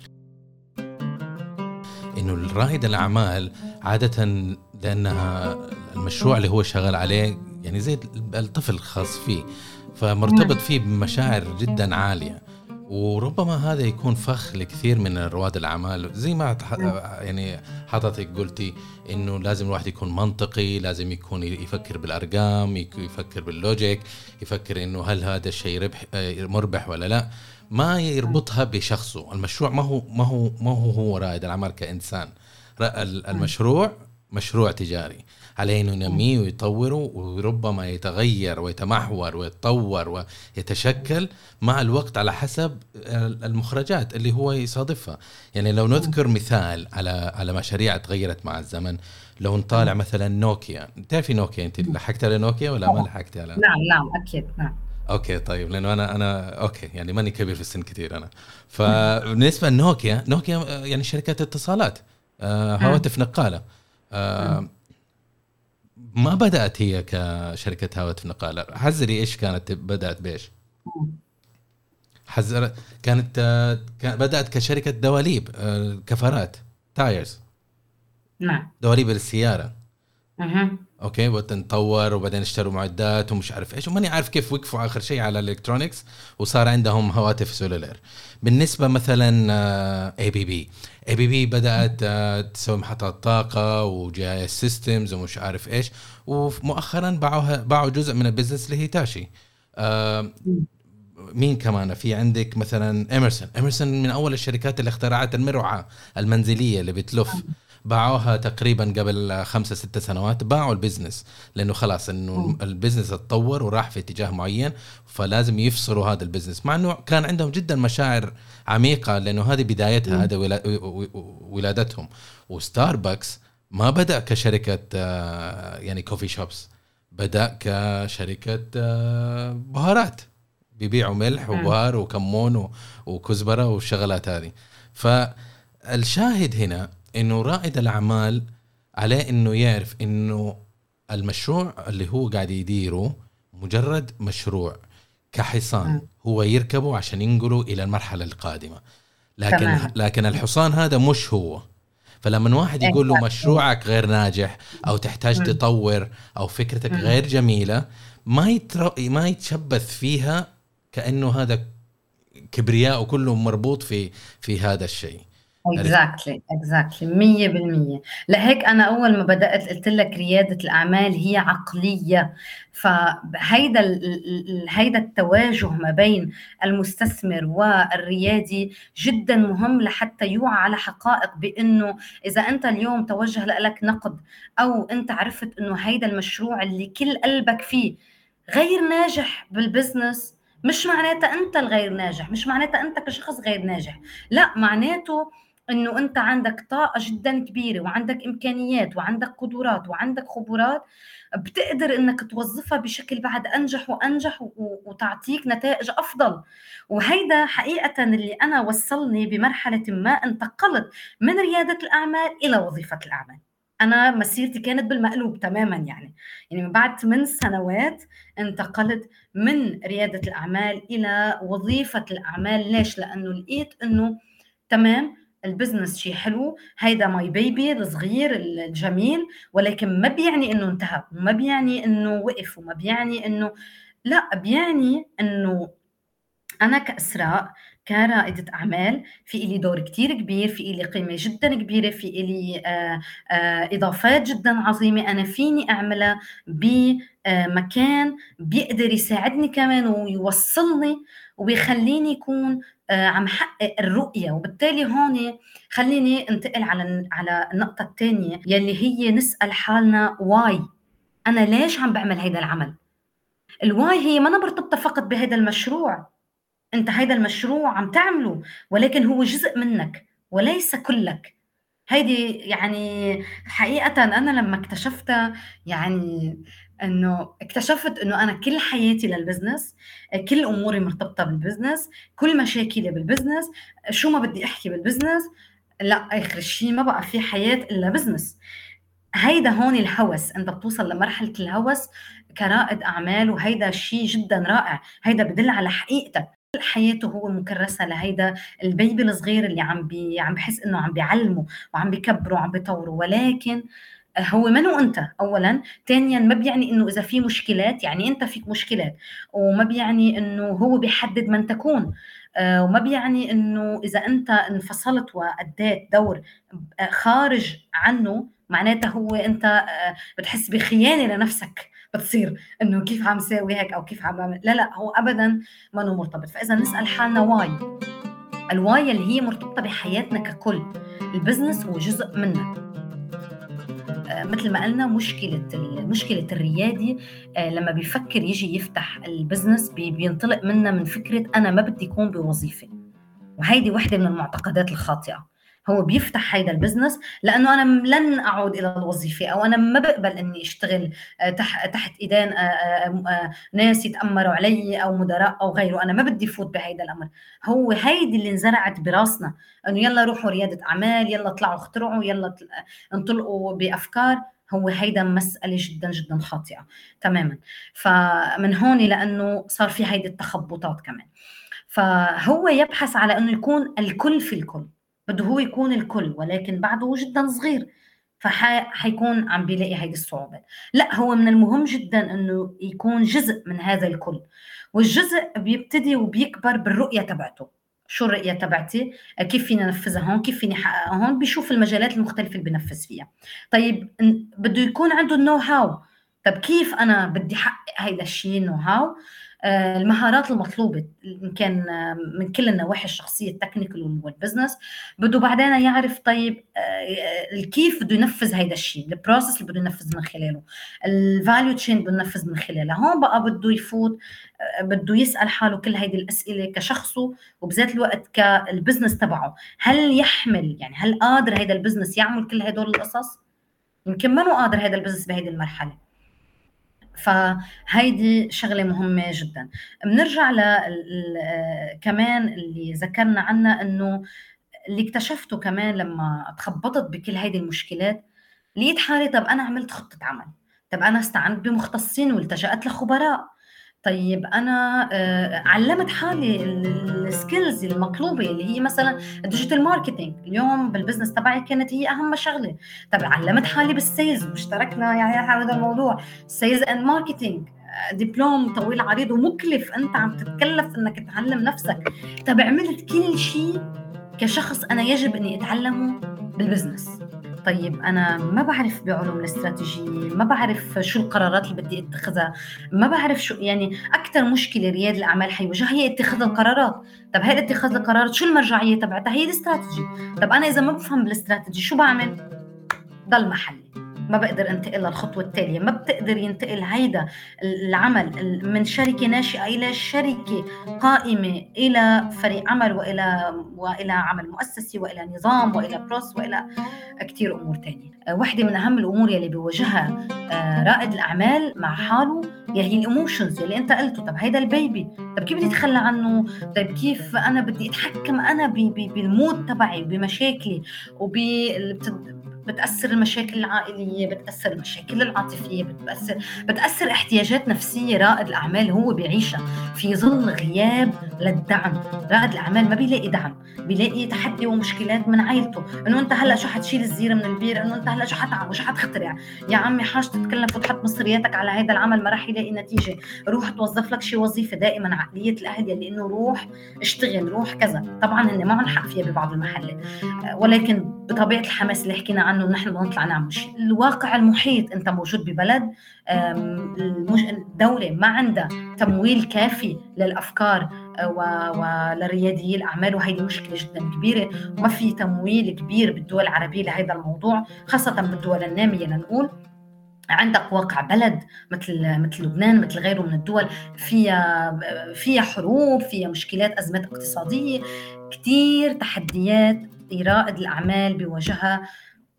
إنه الرائد الأعمال عادة لأنها المشروع اللي هو شغال عليه يعني زي الطفل الخاص فيه، فمرتبط فيه بمشاعر جدا عالية. وربما هذا يكون فخ لكثير من رواد الأعمال، زي ما تح... يعني حضرتك قلتي إنه لازم الواحد يكون منطقي، لازم يكون يفكر بالأرقام، يفكر باللوجيك، يفكر إنه هل هذا الشيء ربح مربح ولا لا، ما يربطها بشخصه. المشروع ما هو ما هو ما هو هو رائد الأعمال كإنسان. المشروع مشروع تجاري، عليه إنه ينميه ويطوره، وربما يتغير ويتمحور ويتطور ويتشكل مع الوقت على حسب المخرجات اللي هو يصادفها. يعني لو نذكر مثال على على مشاريع تغيرت مع الزمن، لو نطالع مثلا نوكيا. تعرفي نوكيا؟ انت لحقت على نوكيا ولا ما لحقت على؟ نعم نعم أكيد نعم. اوكي طيب، لانه انا انا اوكي يعني ماني كبير في السن كثير انا. فبالنسبه لنوكيا، نوكيا يعني شركه اتصالات، هواتف نقاله. ما بدأت هي كشركة هواتف نقالة. حذري إيش كانت بدأت بإيش؟ حذر كانت بدأت كشركة دواليب، كفرات، تايرز. نعم. دواليب للسيارة. أه. أوكي، وتنطور وبعدين اشتروا معدات ومش عارف إيش، وماني عارف كيف وقفوا آخر شيء على الإلكترونيكس وصار عندهم هواتف سلولر. بالنسبة مثلا اي بي بي اي بي بي بدأت تسوي محطات طاقة وجي اي اس سيستمز ومش عارف إيش، ومؤخرا باعوها باعوا جزء من البيزنس لهيتاشي. مين كمان في عندك؟ مثلا إميرسون. إميرسون من أول الشركات اللي اخترعت المروحة المنزلية اللي بتلف. باعوها تقريبا قبل خمسة ستة سنوات، باعوا البيزنس لأنه خلاص إنه البيزنس اتطور وراح في اتجاه معين، فلازم يفصلوا هذا البيزنس، مع إنه كان عندهم جدا مشاعر عميقة لأنه هذه بدايتها، هذا ولادتهم. وستاربكس ما بدأ كشركة يعني كوفي شوبس، بدأ كشركة بهارات، بيبيعوا ملح وبهار وكمون وكزبرة والشغلات هذه. فالشاهد هنا إنه رائد الأعمال عليه إنه يعرف إنه المشروع اللي هو قاعد يديره مجرد مشروع كحصان هو يركبه عشان ينقله إلى المرحلة القادمة، لكن تمام. لكن الحصان هذا مش هو. فلما واحد يقول له مشروعك غير ناجح أو تحتاج تطور أو فكرتك غير جميلة، ما يتر... ما يتشبث فيها كأنه هذا كبرياء وكله مربوط في في هذا الشيء. exactly exactly مية بالمية. لهيك أنا أول ما بدأت قلت لك ريادة الأعمال هي عقلية. فهيدا ال هيدا التواجه ما بين المستثمر والريادي جدا مهم لحتى يوعى على حقائق بأنه إذا أنت اليوم توجه لك نقد أو أنت عرفت أنه هيدا المشروع اللي كل قلبك فيه غير ناجح بالبزنس، مش معناتها أنت الغير ناجح، مش معناتها أنت كشخص غير ناجح، لا، معناته إنه أنت عندك طاقة جدا كبيرة وعندك إمكانيات وعندك قدرات وعندك خبرات بتقدر إنك توظفها بشكل بعد أنجح وأنجح وتعطيك نتائج أفضل. وهيدا حقيقة اللي أنا وصلني بمرحلة ما انتقلت من ريادة الأعمال إلى وظيفة الأعمال. أنا مسيرتي كانت بالمقلوب تماماً، يعني يعني من بعد ثمان سنوات انتقلت من ريادة الأعمال إلى وظيفة الأعمال. ليش؟ لأنه لقيت إنه تمام البزنس شيء حلو، هيدا ماي بيبي الصغير الجميل، ولكن ما بيعني إنه انتهى، وما بيعني إنه وقف، وما بيعني إنه لا، بيعني إنه أنا كإسراء كرائدة أعمال في إلي دور كتير كبير، في إلي قيمة جدا كبيرة، في إلي آآ آآ إضافات جدا عظيمة أنا فيني أعملها بمكان بيقدر يساعدني كمان ويوصلني وبيخليني يكون عم حقق الرؤية. وبالتالي هون خليني انتقل على على النقطة الثانية يلي هي نسأل حالنا واي، أنا ليش عم بعمل هيدا العمل؟ الواي هي ما مرتبطة فقط بهذا المشروع، أنت هيدا المشروع عم تعمله ولكن هو جزء منك وليس كلك. هيدي يعني حقيقة أنا لما اكتشفتها، يعني إنه اكتشفت إنه أنا كل حياتي للبزنس، كل أموري مرتبطة بالبزنس، كل مشاكلي بالبزنس، شو ما بدي أحكي بالبزنس، لا آخر شيء ما بقى في حياة إلا بزنس. هيدا هون الهوس، أنت بتوصل لمرحلة الهوس كرائد أعمال، وهيدا شيء جدا رائع. هيدا بدل على حقيقتك، حياته هو مكرسة لهيدا البيبي الصغير اللي عم بي عم بحس إنه عم بيعلمه وعم بيكبره وعم بيطوره، ولكن هو منو أنت أولاً. ثانياً ما بيعني إنه إذا في مشكلات يعني أنت فيك مشكلات، وما بيعني إنه هو بيحدد من تكون. آه، وما بيعني انه اذا انت انفصلت واديت دور آه، خارج عنه معناته هو انت آه، بتحس بخيانه لنفسك بتصير انه كيف عم ساوي هيك او كيف عم بعمل. لا لا، هو ابدا ما انه مرتبط. فاذا نسال حالنا واي، الواي اللي هي مرتبطه بحياتنا ككل. البزنس هو جزء منها. آه، مثل ما قلنا مشكلة مشكلة الريادي آه، لما بيفكر يجي يفتح البزنس بي- بينطلق منها من فكرة أنا ما بدي يكون بوظيفة، وهيدي واحدة من المعتقدات الخاطئة. هو بيفتح هيدا البزنس لأنه أنا م- لن أعود إلى الوظيفة، أو أنا ما بقبل إني أشتغل آه، تح- تحت إيدين آه، آه، آه، ناس يتأمروا علي أو مدراء أو غيره. أنا ما بدي فوت بهيدا الأمر. هو هيدي اللي انزرعت براسنا، إنه يلا روحوا ريادة أعمال، يلا طلعوا اخترعوا، يلا تل- انطلقوا بأفكار. هو هيدا مسألة جدا جدا خاطئة تماما. فمن هون لأنه صار في هيدي التخبطات كمان. فهو يبحث على انه يكون الكل في الكل، بده هو يكون الكل ولكن بعده جدا صغير، فحيكون عم بيلاقي هيدي الصعوبات. لا، هو من المهم جدا انه يكون جزء من هذا الكل، والجزء بيبتدي وبيكبر بالرؤية تبعته. شو الرؤية تبعتي؟ كيف فيني انفذها هون، كيف فيني احققها هون، بيشوف المجالات المختلفة اللي بنفذ فيها. طيب بده يكون عنده النو هاو. طب كيف انا بدي احقق هيدا الشيء النو هاو؟ آه، المهارات المطلوبة إن كان آه، من كل النواحي الشخصية، التكنيكال والبزنس. بده بعدين يعرف طيب آه، كيف بده ينفذ هيدا الشيء، البروسيس اللي بده ينفذ من خلاله، الفاليو تشين بده ينفذ من خلالها. هون بقى بده يفوت، آه، بده يسأل حاله كل هيدي الأسئلة كشخصه، وبذات الوقت كالبزنس تبعه. هل يحمل، يعني هل قادر هيدا البزنس يعمل كل هدول القصص؟ يمكن ما هو قادر هيدا البزنس بهيدي المرحلة. فهيدي شغلة مهمة جدا. بنرجع ل كمان اللي ذكرنا عنها، انه اللي اكتشفته كمان لما تخبطت بكل هيدي المشكلات، لقيت حالي طب انا عملت خطة عمل، طب انا استعنت بمختصين والتجأت لخبراء، طيب انا آه، علمت حالي السكيلز المطلوبه اللي هي مثلا الديجيتال ماركتينج. اليوم بالبزنس تبعي كانت هي اهم شغله. طب علمت حالي بالسيلز واشتركنا يعني على هذا الموضوع، سيلز اند ماركتينج، دبلوم طويل عريض ومكلف، انت عم تتكلف انك تعلم نفسك. طب عملت كل شيء كشخص انا يجب اني اتعلمه بالبزنس. طيب أنا ما بعرف بعلوم الاستراتيجية، ما بعرف شو القرارات اللي بدي اتخذها، ما بعرف شو يعني أكتر مشكلة رياد الأعمال حيواجهها هي اتخاذ القرارات. طب هاي اتخاذ القرارات شو المرجعية تبعتها؟ هي الاستراتيجي. طب أنا إذا ما بفهم بالاستراتيجي شو بعمل؟ ضل محلي، ما بقدر انتقل للخطوة التالية. ما بتقدر ينتقل هيدا العمل من شركة ناشئة إلى شركة قائمة إلى فريق عمل وإلى وإلى عمل مؤسسي وإلى نظام وإلى بروس وإلى كتير أمور تانية. واحدة من أهم الأمور يلي بيواجهها رائد الأعمال مع حاله يلي هي الإيموشنز يلي أنت قلته. طب هيدا البيبي، طب كيف بدي أتخلى عنه؟ طيب كيف أنا بدي أتحكم أنا بالمود تبعي وبمشاكلي وب بتأثر المشاكل العائلية، بتأثر المشاكل العاطفية، بتأثر بتأثر احتياجات نفسية رائد الأعمال هو بيعيشها في ظل غياب للدعم. رائد الأعمال ما بيلاقي دعم، بيلاقي تحدي ومشكلات من عائلته، إنه أنت هلأ شو حتشيل الزيرة من البير، إنه أنت هلأ شو حتعمل وشو حتخترع. يا عمي حاج تتكلف وتحط مصرياتك على هذا العمل ما راح يلاقي نتيجة. روح توظف لك شي وظيفة. دائما عقلية الأهل يلي إنه روح اشتغل، روح كذا. طبعا هن معهم حق فيها ببعض المحلات، ولكن بطبيعة الحماس اللي حكينا عنه نحن بنطلع نعمل شيء. الواقع المحيط، انت موجود ببلد الدولة ما عندها تمويل كافي للأفكار ولريادي الأعمال، وهيدي مشكلة جدا كبيرة. وما في تمويل كبير بالدول العربية لهذا الموضوع، خاصة بالدول النامية لنقول. عندك واقع بلد مثل مثل لبنان، مثل غيره من الدول فيها فيها حروب، فيها مشكلات، أزمات اقتصادية، كتير تحديات رائد الأعمال بيواجهها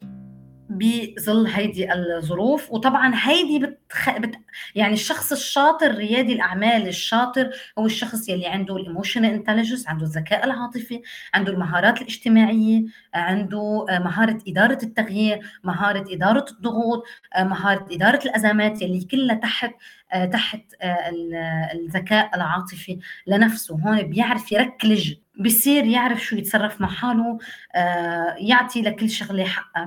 بظل هيدي الظروف. وطبعا هيدي بتخ... بت... يعني الشخص الشاطر ريادي الأعمال الشاطر هو الشخص يلي عنده الايموشنال انتليجنس، عنده الذكاء العاطفي، عنده المهارات الاجتماعية، عنده مهارة إدارة التغيير، مهارة إدارة الضغوط، مهارة إدارة الأزمات، يلي كلها تحت تحت الذكاء العاطفي لنفسه. هون بيعرف يركلج، بيصير يعرف شو يتصرف مع حاله، يعطي لكل شغلة حقها.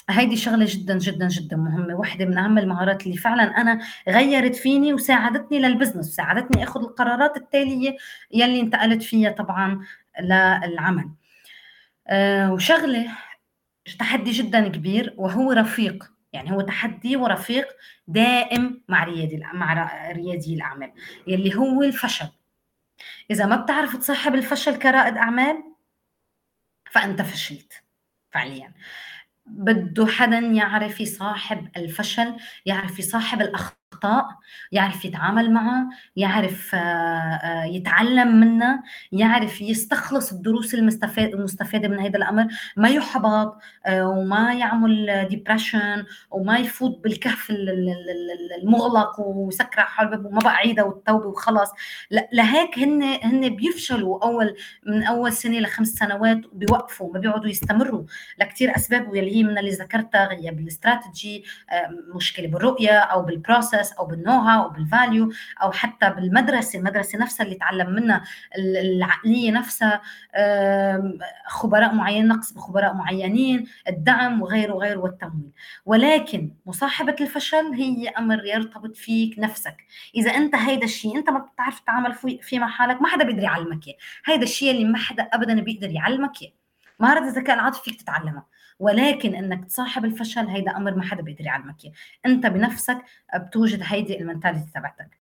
هيدي شغلة جدًا، جدًا، جدًا مهمة، واحدة من أهم المهارات اللي فعلًا أنا غيّرت فيني وساعدتني للbusiness، ساعدتني آخُد القرارات التالية يلّي انتقلت فيها طبعًا للعمل. آآ وشغلة تحدي جدًا كبير وهو رفيق، يعني هو تحدي ورفيق دائم مع ريادي الأ مع ر ريادي الأعمال، يلّي هو الفشل. إذا ما بتعرف تصاحب الفشل كرائد أعمال، فأنت فشلت فعليًا. بده حدًا يعرف يصاحب الفشل، يعرف يصاحب الأخطاء، يعرف يتعامل معها، يعرف آآ آآ يتعلم منها، يعرف يستخلص الدروس المستفا المستفادة من هيدا الأمر، ما يُحبط آآ وما يعمل depression وما يفوت بالكهف ال ال ال ال المُغلق ويسكر على حاله الباب وما بقى أعيدها والتوبة وخلص. ل لهيك هن هن بيفشلوا أول من أول سنة لخمس سنوات وبيوقفوا، ما بيقعدوا يستمروا لكتير أسباب، واللي هي من اللي ذكرتها، غياب الاستراتيجي، مشكلة بالرؤية أو بالبروسس أو بالنوها أو بالفاليو أو حتى بالمدرسة، المدرسة نفسها اللي تعلم منها، العقلية نفسها، خبراء معين، نقص بخبراء معينين، الدعم وغيره وغيره والتمويل. ولكن مصاحبة الفشل هي أمر يرتبط فيك نفسك. إذا أنت هيدا الشيء أنت ما بتعرف تتعامل فيه مع حالك، ما حدا بيقدر يعلمك إياه. هيدا الشيء اللي ما حدا أبدا بيقدر يعلمك إياه. مهارة الذكاء العاطفي فيك تتعلمها، ولكن انك تصاحب الفشل هيدا امر ما حدا بيقدر يعلمك اياه، انت بنفسك بتوجد هيدي المنتاليتي تبعتك.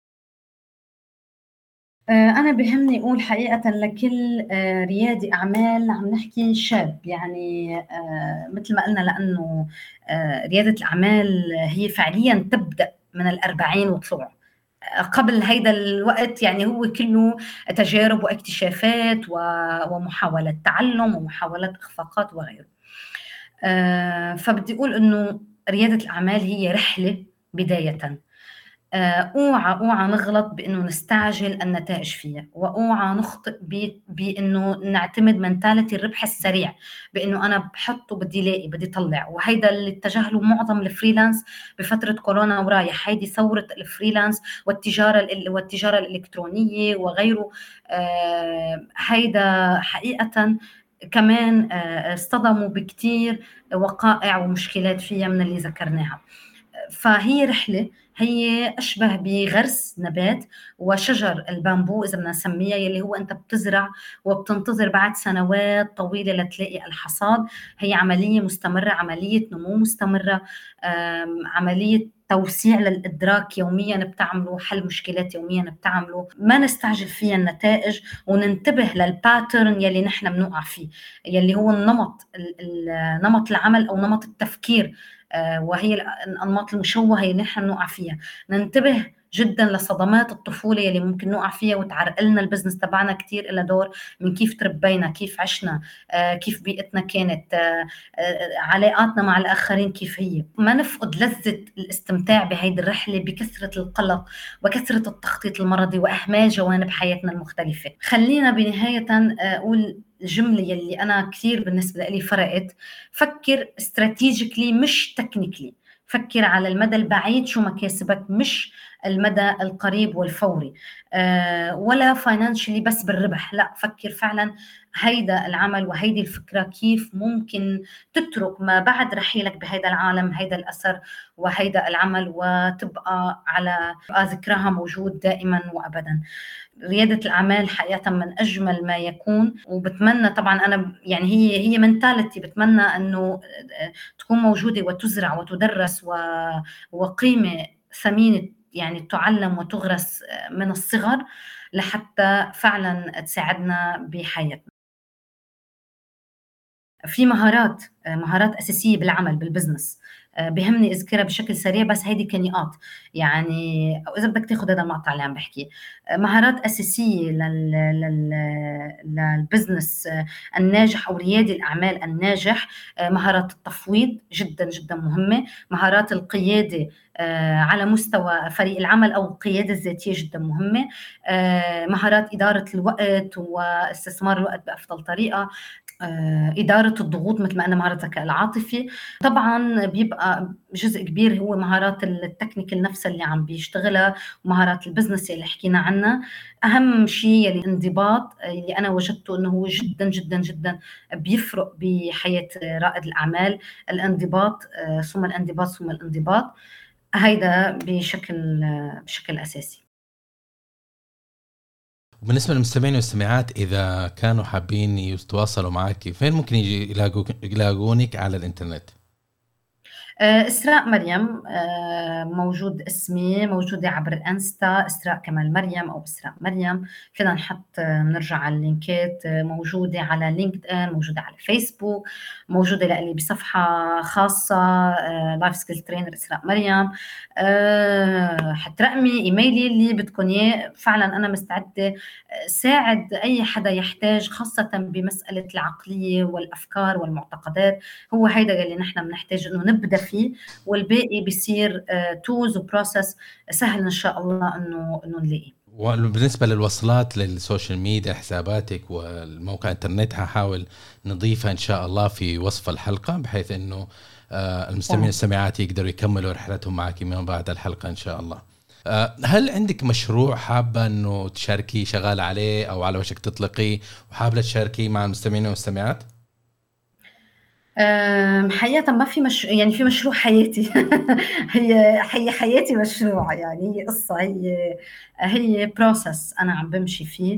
انا بهمني اقول حقيقه لكل ريادي اعمال، عم نحكي شاب يعني مثل ما قلنا، لانه رياده الاعمال هي فعليا تبدا من الأربعين وطلوع. قبل هيدا الوقت يعني هو كله تجارب واكتشافات ومحاولات تعلم ومحاولات اخفاقات وغيره. آه فبدي أقول إنه ريادة الأعمال هي رحلة بداية. آه أوعى أوعى نغلط بإنه نستعجل النتائج فيها، وأوعى نخطئ بإنه نعتمد منتاليتي الربح السريع، بإنه أنا بحط وبدي لاقي بدي طلع. وهيدا اللي اتجه له معظم الفريلانس بفترة كورونا ورايح، هيدي ثورة الفريلانس والتجارة والتجارة الإلكترونية وغيره. آه هيدا حقيقة كمان اصطدموا بكتير وقائع ومشكلات فيها من اللي ذكرناها. فهي رحلة، هي أشبه بغرس نبات وشجر البامبو إذا بدنا نسميها، يلي هو أنت بتزرع وبتنتظر بعد سنوات طويلة لتلاقي الحصاد. هي عملية مستمرة، عملية نمو مستمرة، عملية توسيع للإدراك يوميا بتعمله، حل مشكلات يوميا بتعمله. ما نستعجل فيها النتائج، وننتبه للباترن يلي نحن بنوقع فيه، يلي هو النمط نمط العمل أو نمط التفكير، وهي الأنماط المشوهة اللي نحن بنوقع فيها. ننتبه جدا لصدمات الطفولة اللي ممكن نوقع فيها وتعرقل لنا البزنس تبعنا كتير، إلى دور من كيف تربينا، كيف عشنا، كيف بيئتنا كانت، علاقاتنا مع الآخرين كيف هي. ما نفقد لذة الاستمتاع بهيدي الرحلة بكثرة القلق وكثرة التخطيط المرضي وإهمال جوانب حياتنا المختلفة. خلينا بنهاية أقول الجملة يلي أنا كثير بالنسبة لي فرقت: فكر استراتيجيكلي مش تكنيكلي. فكر على المدى البعيد شو مكاسبك، مش المدى القريب والفوري. أه ولا فاينانشلي بس بالربح، لا، فكر فعلا هيدا العمل وهيدي الفكرة كيف ممكن تترك ما بعد رحيلك بهيدا العالم هيدا الأثر وهيدا العمل، وتبقى على ذكرها موجود دائما وأبدا. ريادة الأعمال حقيقة من أجمل ما يكون، وبتمنى طبعا أنا يعني هي هي منتاليتي بتمنى أنه تكون موجودة وتزرع وتدرس وقيمة ثمينة يعني تعلم وتغرس من الصغر لحتى فعلا تساعدنا بحياتنا. في مهارات مهارات أساسية بالعمل بالبزنس بهمني اذكرها بشكل سريع، بس هيدي كنقاط يعني، او اذا بدك تاخذ هذا المقطع اللي عم بحكي. مهارات اساسيه لل... لل... للبزنس الناجح او ريادي الاعمال الناجح: مهارات التفويض جدا جدا مهمه، مهارات القياده على مستوى فريق العمل او القياده الذاتيه جدا مهمه، مهارات اداره الوقت واستثمار الوقت بافضل طريقه، إدارة الضغوط مثل ما أنا مهارة الذكاء العاطفي. طبعا بيبقى جزء كبير هو مهارات التكنيكال نفسها اللي عم بيشتغلها، ومهارات البزنس اللي حكينا عنها. أهم شيء يعني الانضباط اللي أنا وجدته أنه هو جدا جدا جدا بيفرق بحياة رائد الأعمال. الانضباط ثم الانضباط ثم الانضباط، هيدا بشكل بشكل أساسي. وبالنسبة للمستمعين والمستمعات، إذا كانوا حابين يتواصلوا معك فين ممكن يجي يلاقونك على الإنترنت؟ إسراء مريم موجود اسمي، موجودة عبر الانستا إسراء كمال مريم أو إسراء مريم. فينا نحط نرجع على اللينكات، موجودة على لينكد إن، موجودة على فيسبوك، موجودة لألي بصفحة خاصة لايف سكيل ترينر إسراء مريم. حتى رقمي إيميلي اللي بدكم إياه. فعلا أنا مستعدة ساعد أي حدا يحتاج، خاصة بمسألة العقلية والأفكار والمعتقدات. هو هيدا اللي نحن بنحتاج إنه نبدأ فيه، والباقي بيصير تولز وبروسس سهل إن شاء الله إنه إنه نلاقيه. وبالنسبة للوصلات للسوشيال ميديا، حساباتك والموقع انترنت، هحاول نضيفها إن شاء الله في وصف الحلقة، بحيث إنه المستمعين والمستمعات يقدروا يكملوا رحلتهم معك من بعد الحلقة إن شاء الله. هل عندك مشروع حابة إنه تشاركي شغال عليه أو على وشك تطلقيه وحابة تشاركي مع المستمعين والمستمعات؟ حقيقة ما في مش... يعني في مشروع حياتي. هي هي حياتي مشروع، يعني هي قصة، هي هي بروسس أنا عم بمشي فيه،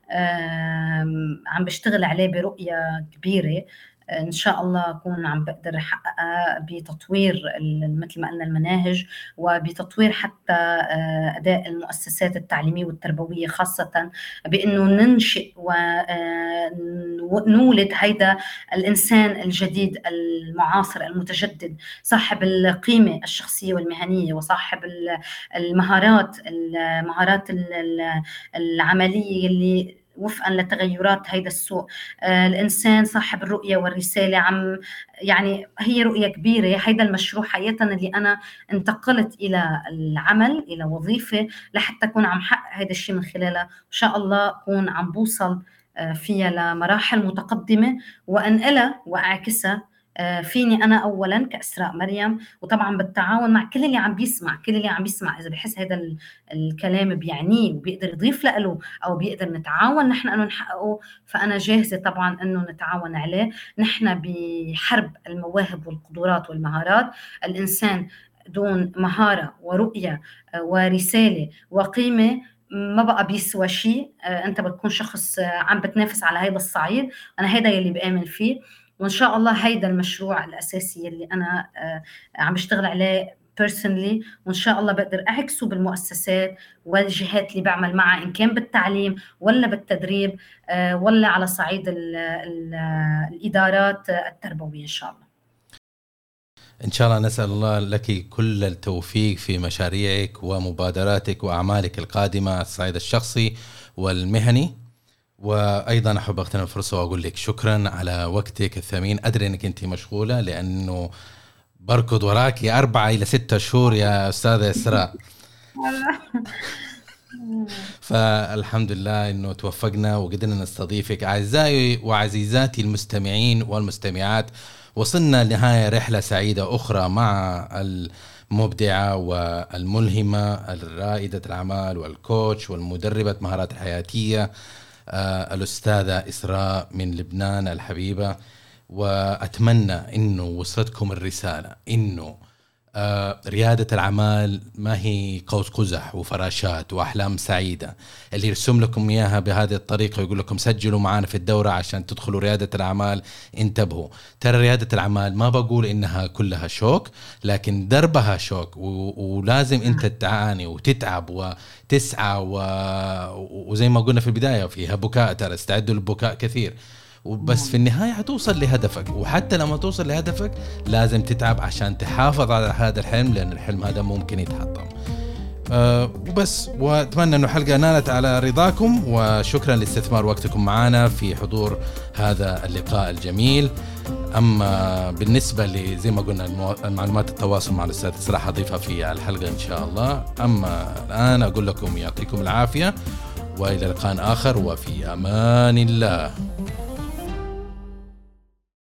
عم بشتغل عليه برؤية كبيرة. إن شاء الله أكون عم بقدر أحققها بتطوير مثل ما قلنا المناهج، وبتطوير حتى أداء المؤسسات التعليمية والتربوية، خاصة بأنه ننشئ ونولد هيدا الإنسان الجديد المعاصر المتجدد، صاحب القيمة الشخصية والمهنية، وصاحب المهارات المهارات العملية اللي وفقا لتغيرات هيدا السوق. آه الإنسان صاحب الرؤية والرسالة. عم يعني هي رؤية كبيرة. هيدا المشروع حقيقة اللي أنا انتقلت إلى العمل، إلى وظيفة، لحتى أكون عم حقق هيدا الشيء من خلالها. إن شاء الله أكون عم بوصل آه فيها لمراحل متقدمة، وأنقلها وأعكسها فيني أنا أولاً كإسراء مريم، وطبعاً بالتعاون مع كل اللي عم بيسمع كل اللي عم بيسمع إذا بحس هذا الكلام بيعنيه وبيقدر يضيف له أو بيقدر نتعاون نحن أنه نحققه، فأنا جاهزة طبعاً أنه نتعاون عليه. نحن بحرب المواهب والقدرات والمهارات. الإنسان دون مهارة ورؤية ورسالة وقيمة ما بقى بيسوى شيء. أنت بتكون شخص عم بتنافس على هذا الصعيد. أنا هذا يلي بآمن فيه، وإن شاء الله هيدا المشروع الأساسي اللي أنا عم بشتغل عليه personally، وإن شاء الله بقدر أعكسه بالمؤسسات والجهات اللي بعمل معها، إن كان بالتعليم ولا بالتدريب ولا على صعيد ال ال الإدارات التربوية إن شاء الله. إن شاء الله نسأل الله لك كل التوفيق في مشاريعك ومبادراتك وأعمالك القادمة على الصعيد الشخصي والمهني. وأيضا أحب أغتنم الفرصة وأقول لك شكرا على وقتك الثمين. أدري أنك أنت مشغولة، لأنه بركض وراكي أربعة إلى ستة شهور يا أستاذة إسراء. فالحمد لله أنه توفقنا وقدرنا نستضيفك. أعزائي وعزيزاتي المستمعين والمستمعات، وصلنا لنهاية رحلة سعيدة أخرى مع المبدعة والملهمة الرائدة الأعمال والكوتش والمدربة مهارات الحياتية آه الأستاذة إسراء من لبنان الحبيبة. وأتمنى إنه وصلتكم الرسالة إنه آه ريادة الأعمال ما هي قوس قزح وفراشات وأحلام سعيدة اللي يرسم لكم إياها بهذه الطريقة ويقول لكم سجلوا معنا في الدورة عشان تدخلوا ريادة الأعمال. انتبهوا، ترى ريادة الأعمال ما بقول إنها كلها شوك، لكن دربها شوك، ولازم أنت تعاني وتتعب وتسعى و... وزي ما قلنا في البداية فيها بكاء، ترى استعدوا للبكاء كثير، وبس في النهاية هتوصل لهدفك. وحتى لما توصل لهدفك لازم تتعب عشان تحافظ على هذا الحلم، لأن الحلم هذا ممكن يتحطم. أه وبس، وأتمنى أنه الحلقة نالت على رضاكم، وشكرا لاستثمار وقتكم معنا في حضور هذا اللقاء الجميل. أما بالنسبة لي زي ما قلنا المعلومات التواصل مع الأستاذ إسراء أضيفها في الحلقة إن شاء الله. أما الآن أقول لكم يعطيكم العافية، وإلى لقاء آخر، وفي أمان الله.